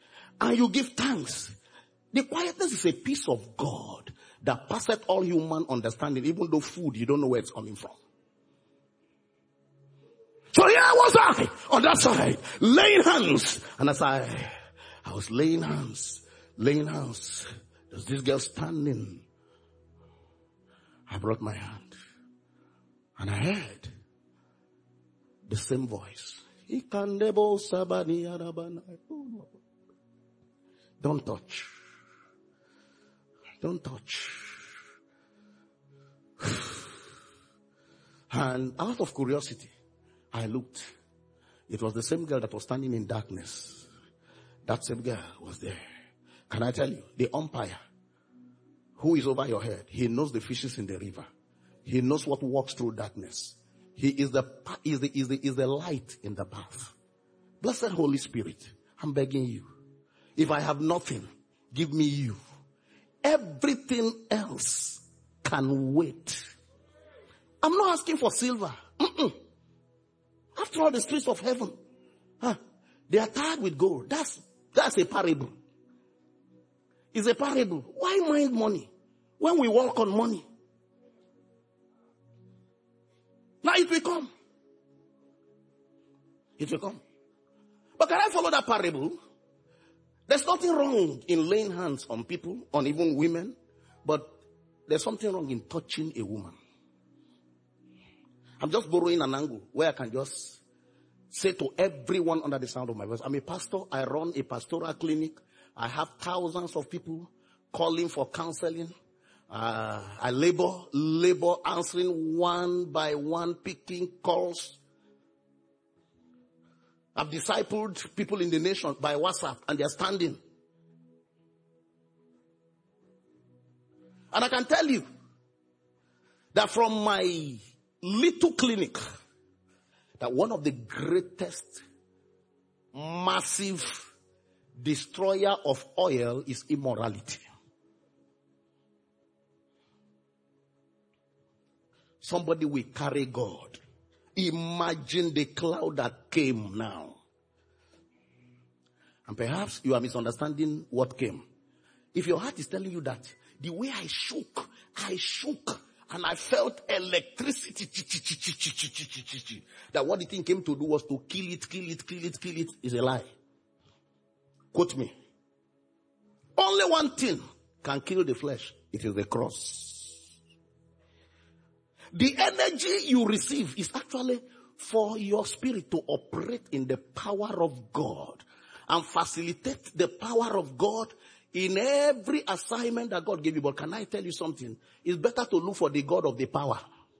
Speaker 2: and you give thanks. The quietness is a piece of God that passeth all human understanding, even though food, you don't know where it's coming from. So here was I on that side, laying hands. And as I was laying hands, there's this girl standing. I brought my hand and I heard the same voice. Don't touch. Don't touch. And out of curiosity, I looked. It was the same girl that was standing in darkness. That same girl was there. Can I tell you, the umpire who is over your head, he knows the fishes in the river. He knows what walks through darkness. He is the light in the path. Blessed Holy Spirit, I'm begging you. If I have nothing, give me you. Everything else can wait. I'm not asking for silver. After all, the streets of heaven, they are tired with gold. That's a parable. It's a parable. Why mind money when we walk on money? Now it will come. It will come. But can I follow that parable? There's nothing wrong in laying hands on people, on even women, but there's something wrong in touching a woman. I'm just borrowing an angle where I can just say to everyone under the sound of my voice, I'm a pastor. I run a pastoral clinic. I have thousands of people calling for counseling. I labor answering one by one, picking calls. I've discipled people in the nation by WhatsApp and they're standing. And I can tell you that from my little clinic, that one of the greatest massive destroyer of oil is immorality. Somebody will carry God. Imagine the cloud that came now. And perhaps you are misunderstanding what came. If your heart is telling you that, the way I shook, and I felt electricity, that what the thing came to do was to kill it, is a lie. Quote me. Only one thing can kill the flesh. It is the cross. The energy you receive is actually for your spirit to operate in the power of God and facilitate the power of God in every assignment that God gave you. But can I tell you something? It's better to look for the God of the power.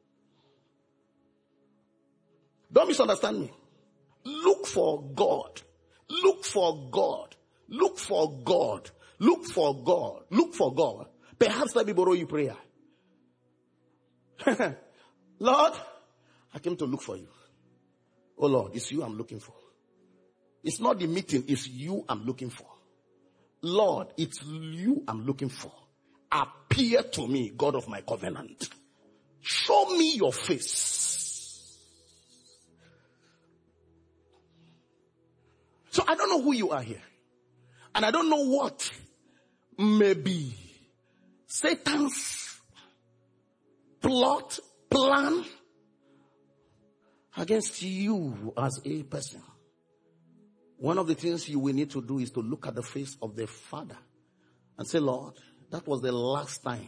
Speaker 2: Don't misunderstand me. Look for God. Look for God. Look for God. Look for God. Look for God. Perhaps let me borrow you prayer. Lord, I came to look for you. Oh Lord, it's you I'm looking for. It's not the meeting, it's you I'm looking for. Lord, it's you I'm looking for. Appear to me, God of my covenant. Show me your face. So I don't know who you are here. And I don't know what may be Satan's plot, plan against you as a person. One of the things you will need to do is to look at the face of the Father and say, Lord, that was the last time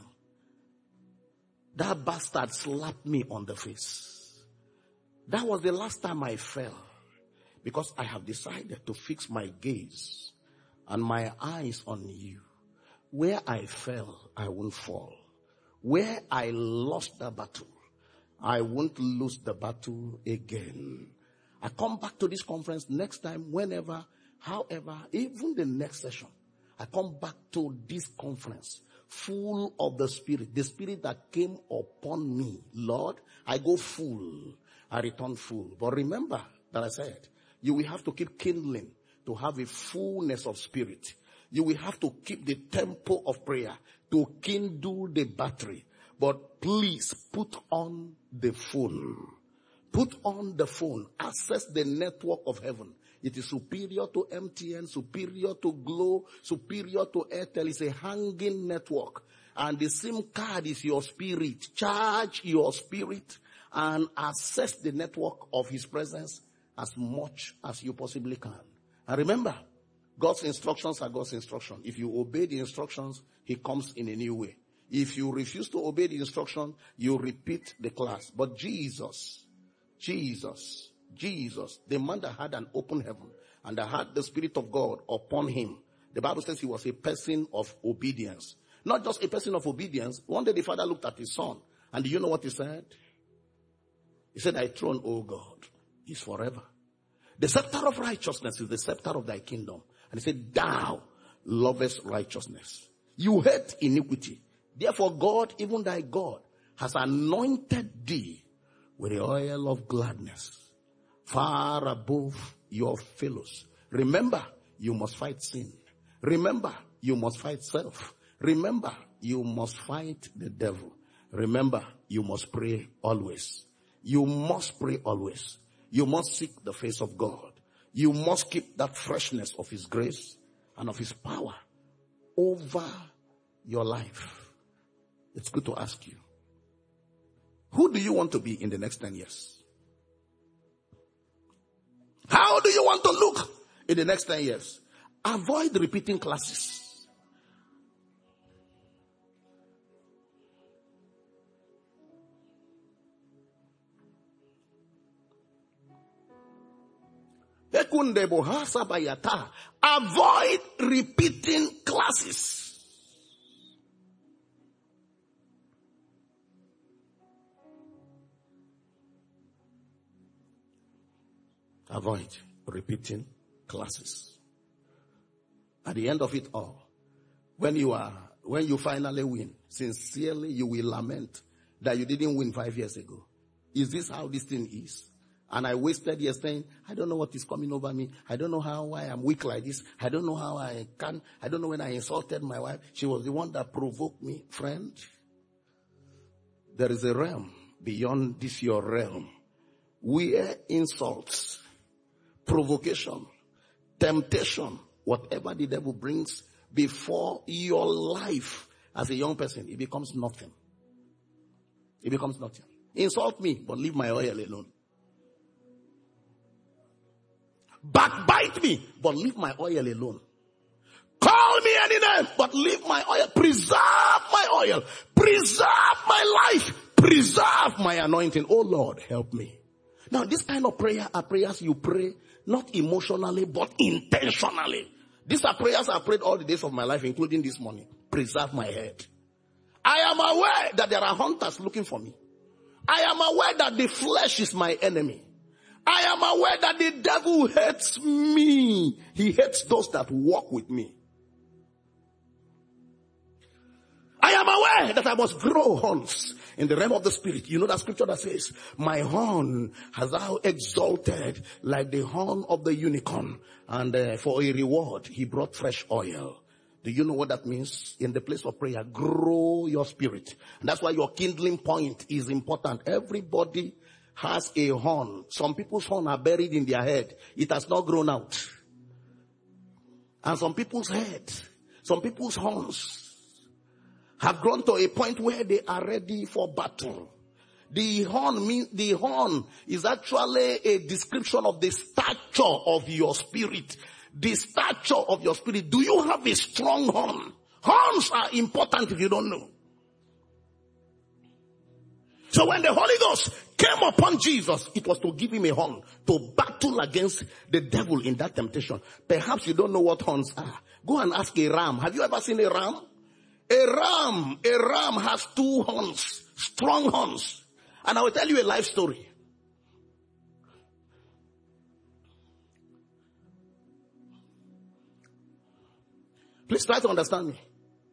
Speaker 2: that bastard slapped me on the face. That was the last time I fell, because I have decided to fix my gaze and my eyes on you. Where I fell, I won't fall. Where I lost the battle, I won't lose the battle again. I come back to this conference next time, whenever, however, even the next session. I come back to this conference full of the Spirit that came upon me. Lord, I go full, I return full. But remember that I said, you will have to keep kindling to have a fullness of spirit. You will have to keep the tempo of prayer to kindle the battery. But please put on the full. Put on the phone. Access the network of heaven. It is superior to MTN, superior to Glo, superior to Airtel. It's a hanging network. And the SIM card is your spirit. Charge your spirit and access the network of his presence as much as you possibly can. And remember, God's instructions are God's instructions. If you obey the instructions, he comes in a new way. If you refuse to obey the instruction, you repeat the class. But Jesus, the man that had an open heaven and that had the Spirit of God upon him, the Bible says he was a person of obedience. Not just a person of obedience. One day the father looked at his son, and do you know what he said? He said, thy throne, O God, is forever. The scepter of righteousness is the scepter of thy kingdom. And he said, thou lovest righteousness. You hate iniquity. Therefore God, even thy God, has anointed thee with the oil of gladness, far above your fellows. Remember, you must fight sin. Remember, you must fight self. Remember, you must fight the devil. Remember, you must pray always. You must pray always. You must seek the face of God. You must keep that freshness of his grace and of his power over your life. It's good to ask you, who do you want to be in the next 10 years? How do you want to look in the next 10 years? Avoid repeating classes. Avoid repeating classes. Avoid repeating classes. At the end of it all, when you finally win, sincerely you will lament that you didn't win 5 years ago. Is this how this thing is? And I wasted years saying, I don't know what is coming over me. I don't know how I am weak like this. I don't know how I can. I don't know when I insulted my wife. She was the one that provoked me. Friend, there is a realm beyond this your realm where insults, provocation, temptation, whatever the devil brings before your life as a young person, it becomes nothing. It becomes nothing. Insult me, but leave my oil alone. Backbite me, but leave my oil alone. Call me any name, but leave my oil. Preserve my oil. Preserve my life. Preserve my anointing. Oh Lord, help me. Now, this kind of prayer are prayers you pray not emotionally, but intentionally. These are prayers I prayed all the days of my life, including this morning. Preserve my head. I am aware that there are hunters looking for me. I am aware that the flesh is my enemy. I am aware that the devil hates me. He hates those that walk with me. I am aware that I must grow horns in the realm of the spirit. You know that scripture that says, my horn has thou exalted like the horn of the unicorn. And for a reward, he brought fresh oil. Do you know what that means? In the place of prayer, grow your spirit. And that's why your kindling point is important. Everybody has a horn. Some people's horn are buried in their head. It has not grown out. And some people's head, some people's horns have grown to a point where they are ready for battle. The horn is actually a description of the stature of your spirit. The stature of your spirit. Do you have a strong horn? Horns are important if you don't know. So when the Holy Ghost came upon Jesus, it was to give him a horn to battle against the devil in that temptation. Perhaps you don't know what horns are. Go and ask a ram. Have you ever seen a ram? A ram has 2 horns, strong horns. And I will tell you a life story. Please try to understand me.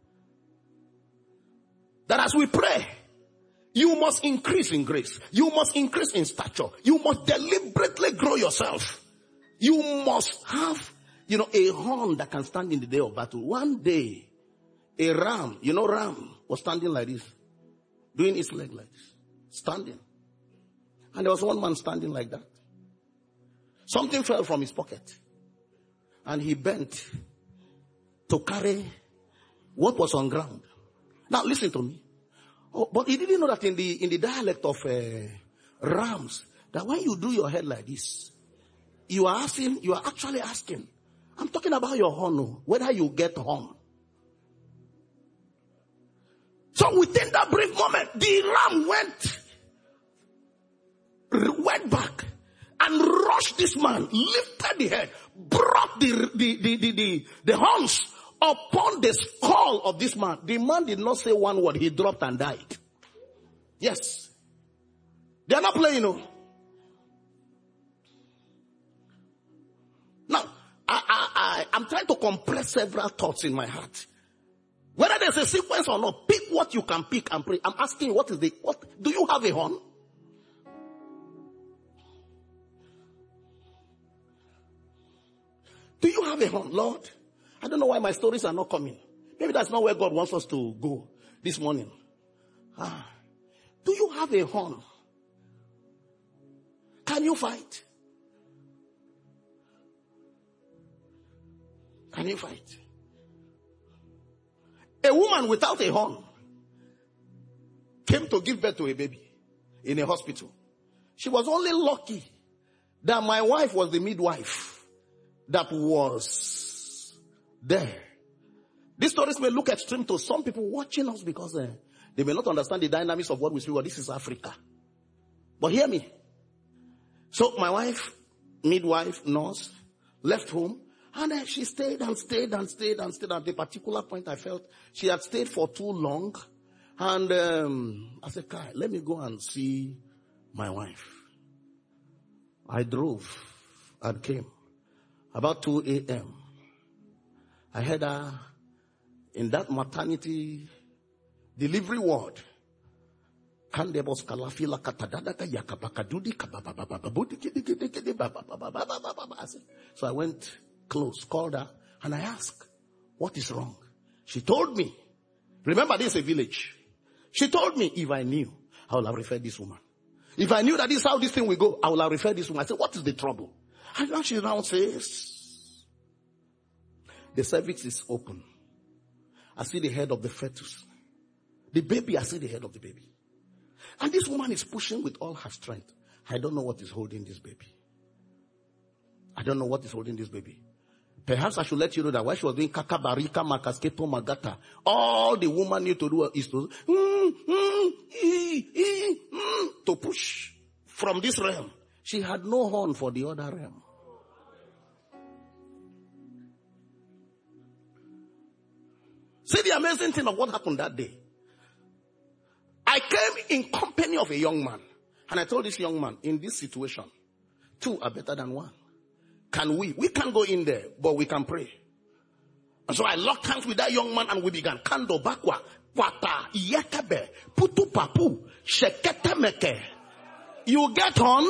Speaker 2: That as we pray, you must increase in grace. You must increase in stature. You must deliberately grow yourself. You must have, a horn that can stand in the day of battle. One day, a ram, ram was standing like this, doing its leg like this, standing. And there was one man standing like that. Something fell from his pocket. And he bent to carry what was on ground. Now listen to me. Oh, but he didn't know that in the dialect of Rams, that when you do your head like this, you are actually asking. I'm talking about your horn, whether you get horn. So within that brief moment, the ram went back and rushed this man, lifted the head, brought the horns upon the skull of this man. The man did not say one word. He dropped and died. Yes. They are not playing, no. Now, I'm trying to compress several thoughts in my heart. Whether there's a sequence or not, pick what you can pick and pray. I'm asking you, what do you have a horn? Do you have a horn, Lord? I don't know why my stories are not coming. Maybe that's not where God wants us to go this morning. Do you have a horn? Can you fight? Can you fight? A woman without a horn came to give birth to a baby in a hospital. She was only lucky that my wife was the midwife that was there. These stories may look extreme to some people watching us because they may not understand the dynamics of what we speak. Well, this is Africa. But hear me. So my wife, midwife, nurse, left home. And she stayed and stayed and stayed and stayed. At the particular point, I felt she had stayed for too long. And I said, Kai, let me go and see my wife. I drove and came. About 2 a.m. I heard her in that maternity delivery ward. So I went close, called her, and I asked, what is wrong? She told me, remember this is a village. She told me, if I knew, I would have referred this woman. If I knew that this is how this thing will go, I would have referred this woman. I said, what is the trouble? And now she now says, the cervix is open. I see the head of the fetus. The baby, I see the head of the baby. And this woman is pushing with all her strength. I don't know what is holding this baby. I don't know what is holding this baby. Perhaps I should let you know that while she was doing kakabarika makasketo magata, all the woman need to do is to push from this realm. She had no horn for the other realm. See the amazing thing of what happened that day. I came in company of a young man. And I told this young man, in this situation, 2 are better than 1. Can we? We can't go in there, but we can pray. And so I locked hands with that young man and we began. Kando bakwa, kwata, yekabe, putu papu, shekete meke. You get on?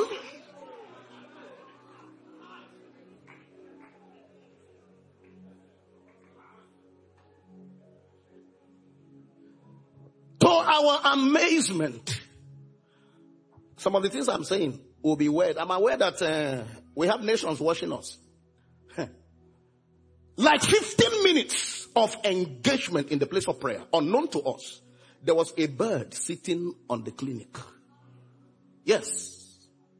Speaker 2: To our amazement, some of the things I'm saying will be weird. I'm aware that we have nations watching us. Like 15 minutes of engagement in the place of prayer, unknown to us, there was a bird sitting on the clinic. Yes.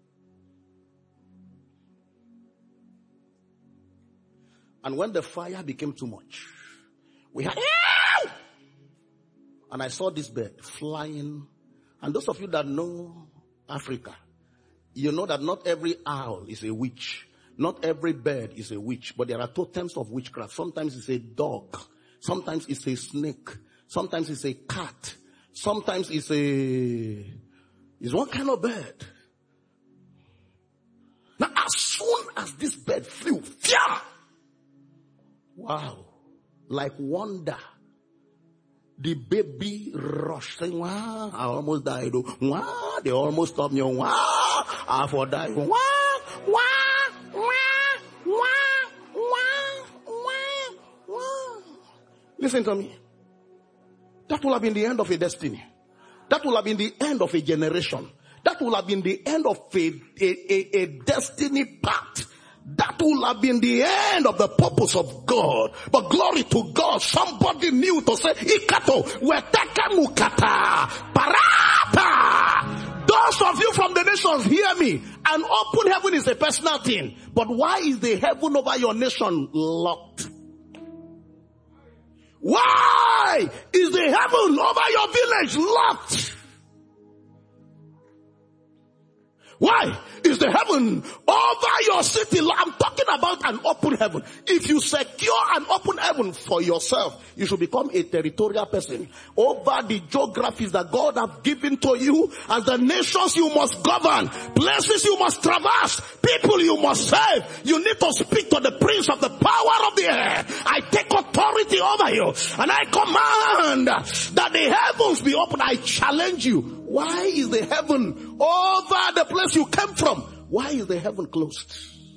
Speaker 2: And when the fire became too much, we had, and I saw this bird flying. And those of you that know Africa, you know that not every owl is a witch. Not every bird is a witch. But there are totems of witchcraft. Sometimes it's a dog. Sometimes it's a snake. Sometimes it's a cat. Sometimes it's one kind of bird. Now as soon as this bird flew, wow, like wonder, the baby rushed saying, wow, I almost died. Wow, they almost stopped me. Wow, I for died. Wow, wow, wow, wow, wow, wow, wow. Listen to me. That will have been the end of a destiny. That will have been the end of a generation. That will have been the end of a destiny path. That will have been the end of the purpose of God. But glory to God, somebody knew to say, Ikato, weteke mukata, parata. Those of you from the nations, hear me. An open heaven is a personal thing. But why is the heaven over your nation locked? Why is the heaven over your village locked? Why is the heaven over your city? I'm talking about an open heaven. If you secure an open heaven for yourself, you should become a territorial person over the geographies that God has given to you. As the nations you must govern, places you must traverse, people you must save. You need to speak to the prince of the power of the air. I take authority over you and I command that the heavens be open. I challenge you. Why is the heaven over the place you came from? Why is the heaven closed?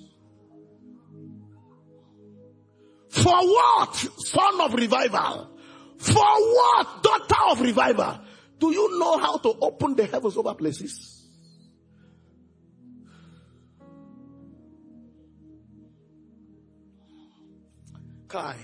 Speaker 2: For what, son of revival? For what, daughter of revival? Do you know how to open the heavens over places? Kai.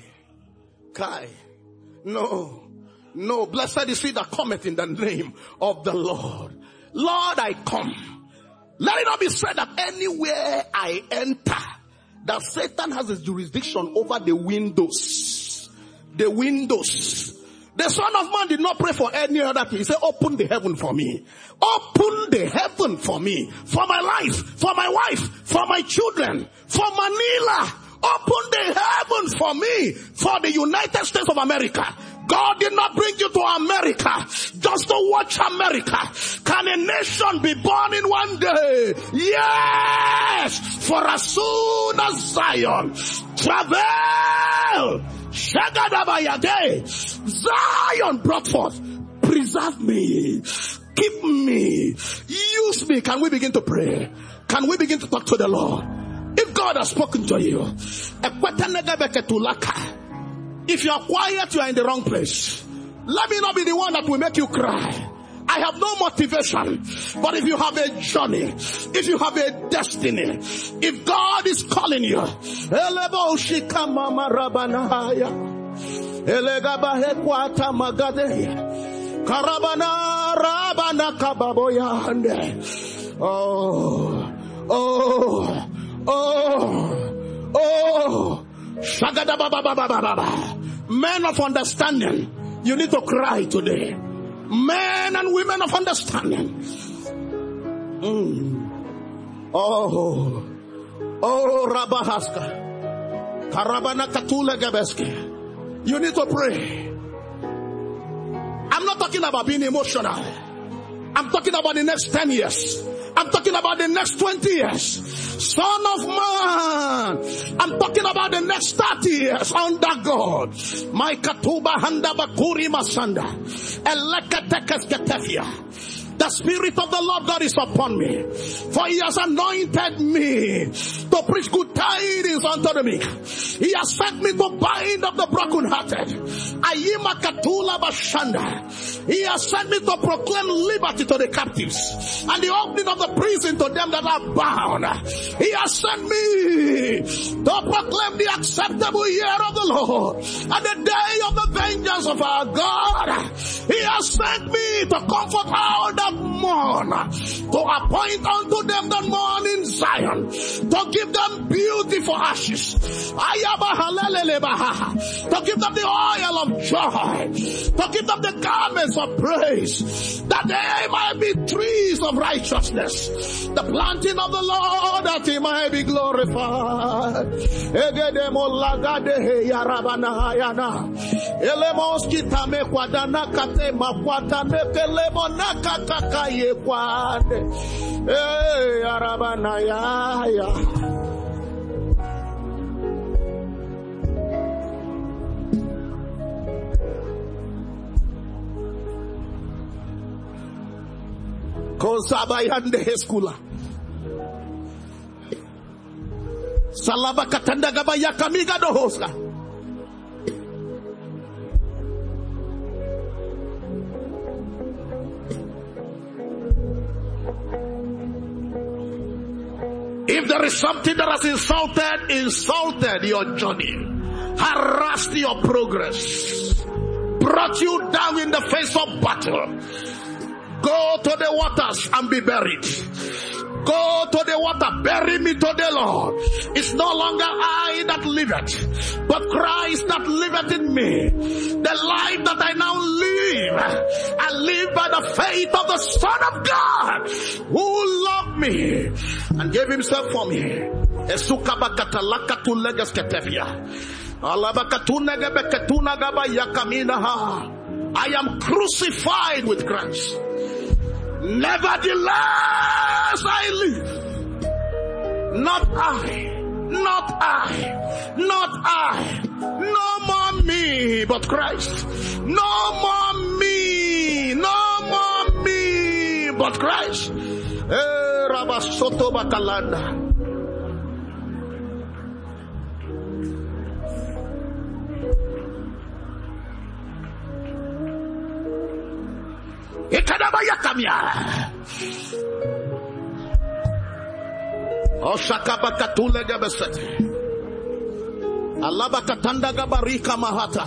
Speaker 2: No, blessed is he that cometh in the name of the Lord. Lord, I come. Let it not be said that anywhere I enter, that Satan has his jurisdiction over the windows. The windows. The Son of Man did not pray for any other thing. He said, open the heaven for me. Open the heaven for me. For my life, for my wife, for my children, for Manila. Open the heavens for me, for the United States of America. God did not bring you to America just to watch America. Can a nation be born in one day? Yes! For as soon as Zion travel, Shagadabayade, Zion brought forth, preserve me, keep me, use me. Can we begin to pray? Can we begin to talk to the Lord? If God has spoken to you, if you are quiet, you are in the wrong place. Let me not be the one that will make you cry. I have no motivation. But if you have a journey, if you have a destiny, if God is calling you, men of understanding, you need to cry today. Men and women of understanding. Rabahaska, Karabana Katula Gabeske. You need to pray. I'm not talking about being emotional. I'm talking about the next 10 years. I'm talking about the next 20 years. Son of man, I'm talking about the next 30 years under God. My Katuba Handa Bakuri Masanda. Elekatekesketefia. The Spirit of the Lord God is upon me, for He has anointed me to preach good tidings unto the meek. He has sent me to bind up the brokenhearted. Ayima Katula Bashanda. He has sent me to proclaim liberty to the captives and the opening of the prison to them that are bound. He has sent me to proclaim the acceptable year of the Lord and the day of the vengeance of our God. He has sent me to comfort all that mourn, to appoint unto them that mourn in Zion, to give them beauty for ashes, to give them the oil of joy, to give them the garments of praise, that they might be trees of righteousness, the planting of the Lord, that He might be glorified. Kosabayande Heskula Salaba Katanda Gabaya Kamiga Dohoska. There is something that has insulted your journey, harassed your progress, brought you down in the face of battle. Go to the waters and be buried. Go to the water, bury me today, Lord. It's no longer I that liveth, but Christ that liveth in me. The life that I now live, I live by the faith of the Son of God, who loved me and gave himself for me. I am crucified with Christ. Nevertheless I live. Not I. No more me, but Christ. No more me, but Christ. Rabasoto Bakalanda. Ekadabaya kamya. Oshakabakatule gabesete. Alabakatanda gabarika mahata.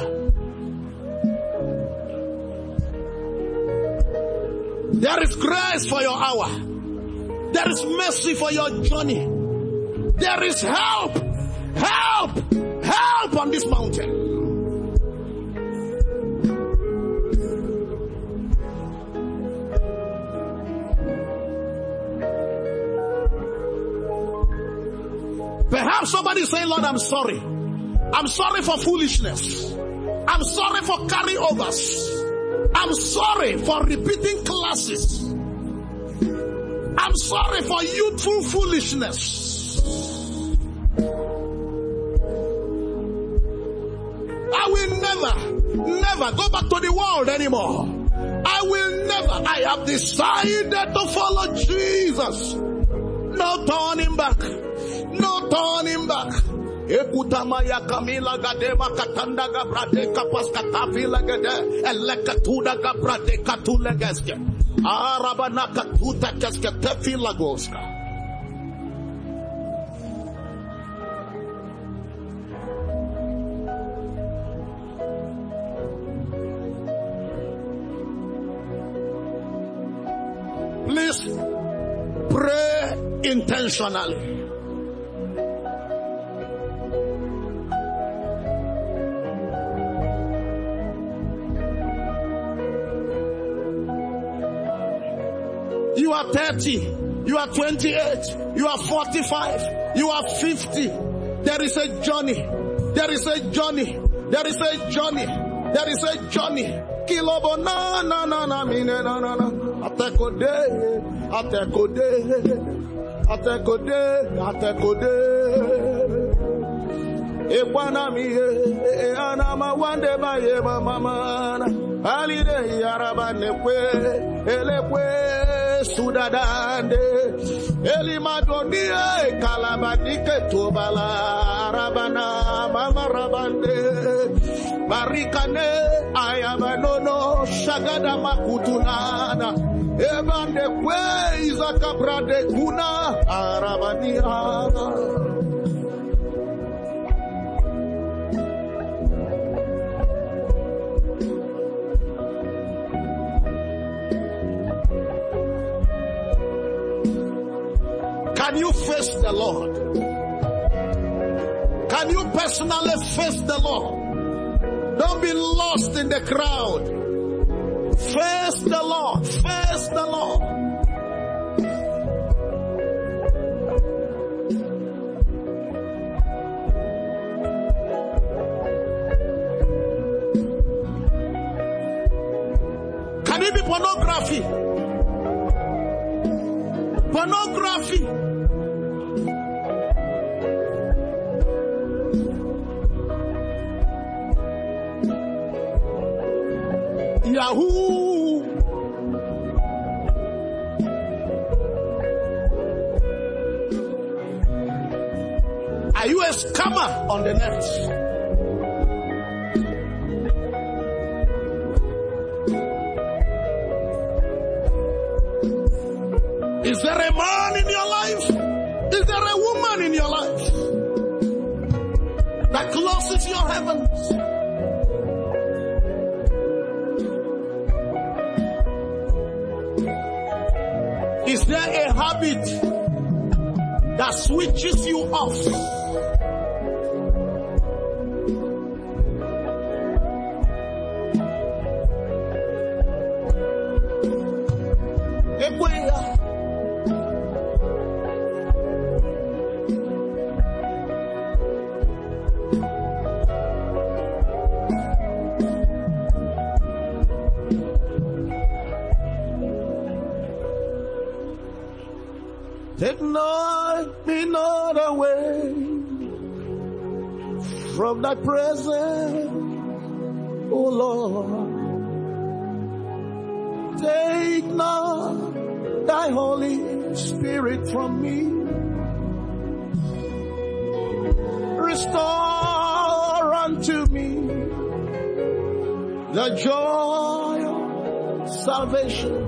Speaker 2: There is grace for your hour. There is mercy for your journey. There is help on this mountain. Perhaps somebody is saying, Lord, I'm sorry. I'm sorry for foolishness. I'm sorry for carryovers. I'm sorry for repeating classes. I'm sorry for youthful foolishness. I will never go back to the world anymore. I have decided to follow Jesus. No turning back. No turning back. Ekutamaya kamila gadema katanda gabrade kapas katavila gade elekatuda gabrade katulegeske arabana katuta keske tefila goska. Please pray intentionally. You are 30, you are 28, you are 45, you are 50. There is a journey. There is a journey. There is a journey. There is a journey. Kilobo na mine na. Atekode. Ebwana miye anama wande baye mama. Alide yaraba nekwe elekwe sudadande elimadonie kalabadike tobala arabana mama rabande barikane ayabanono shagada makutunana ebande kwe izakabrade kuna arabani ara. Can you face the Lord? Can you personally face the Lord? Don't be lost in the crowd. Face the Lord. Face the Lord. Can it be pornography? Pornography. Yahoo! Are you a scammer on the net? Is there a man in your life? Is there a woman that closes your heavens. Is there a habit that switches you off? Take me not away from thy presence, O Lord. Take not thy Holy Spirit from me. Restore unto me the joy of salvation.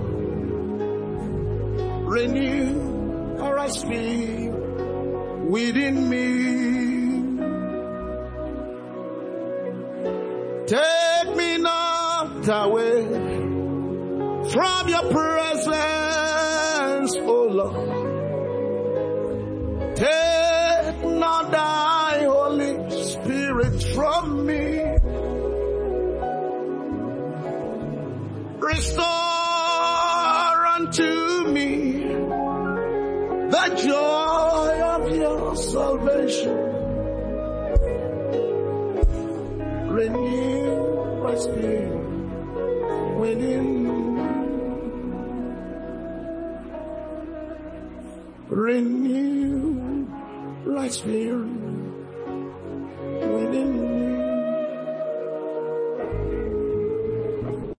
Speaker 2: Renew a right spirit within me. Take me not away from your presence, O Lord. Take not thy Holy Spirit from me. Restore unto me the joy of your salvation. Renew my spirit within me. Renew my spirit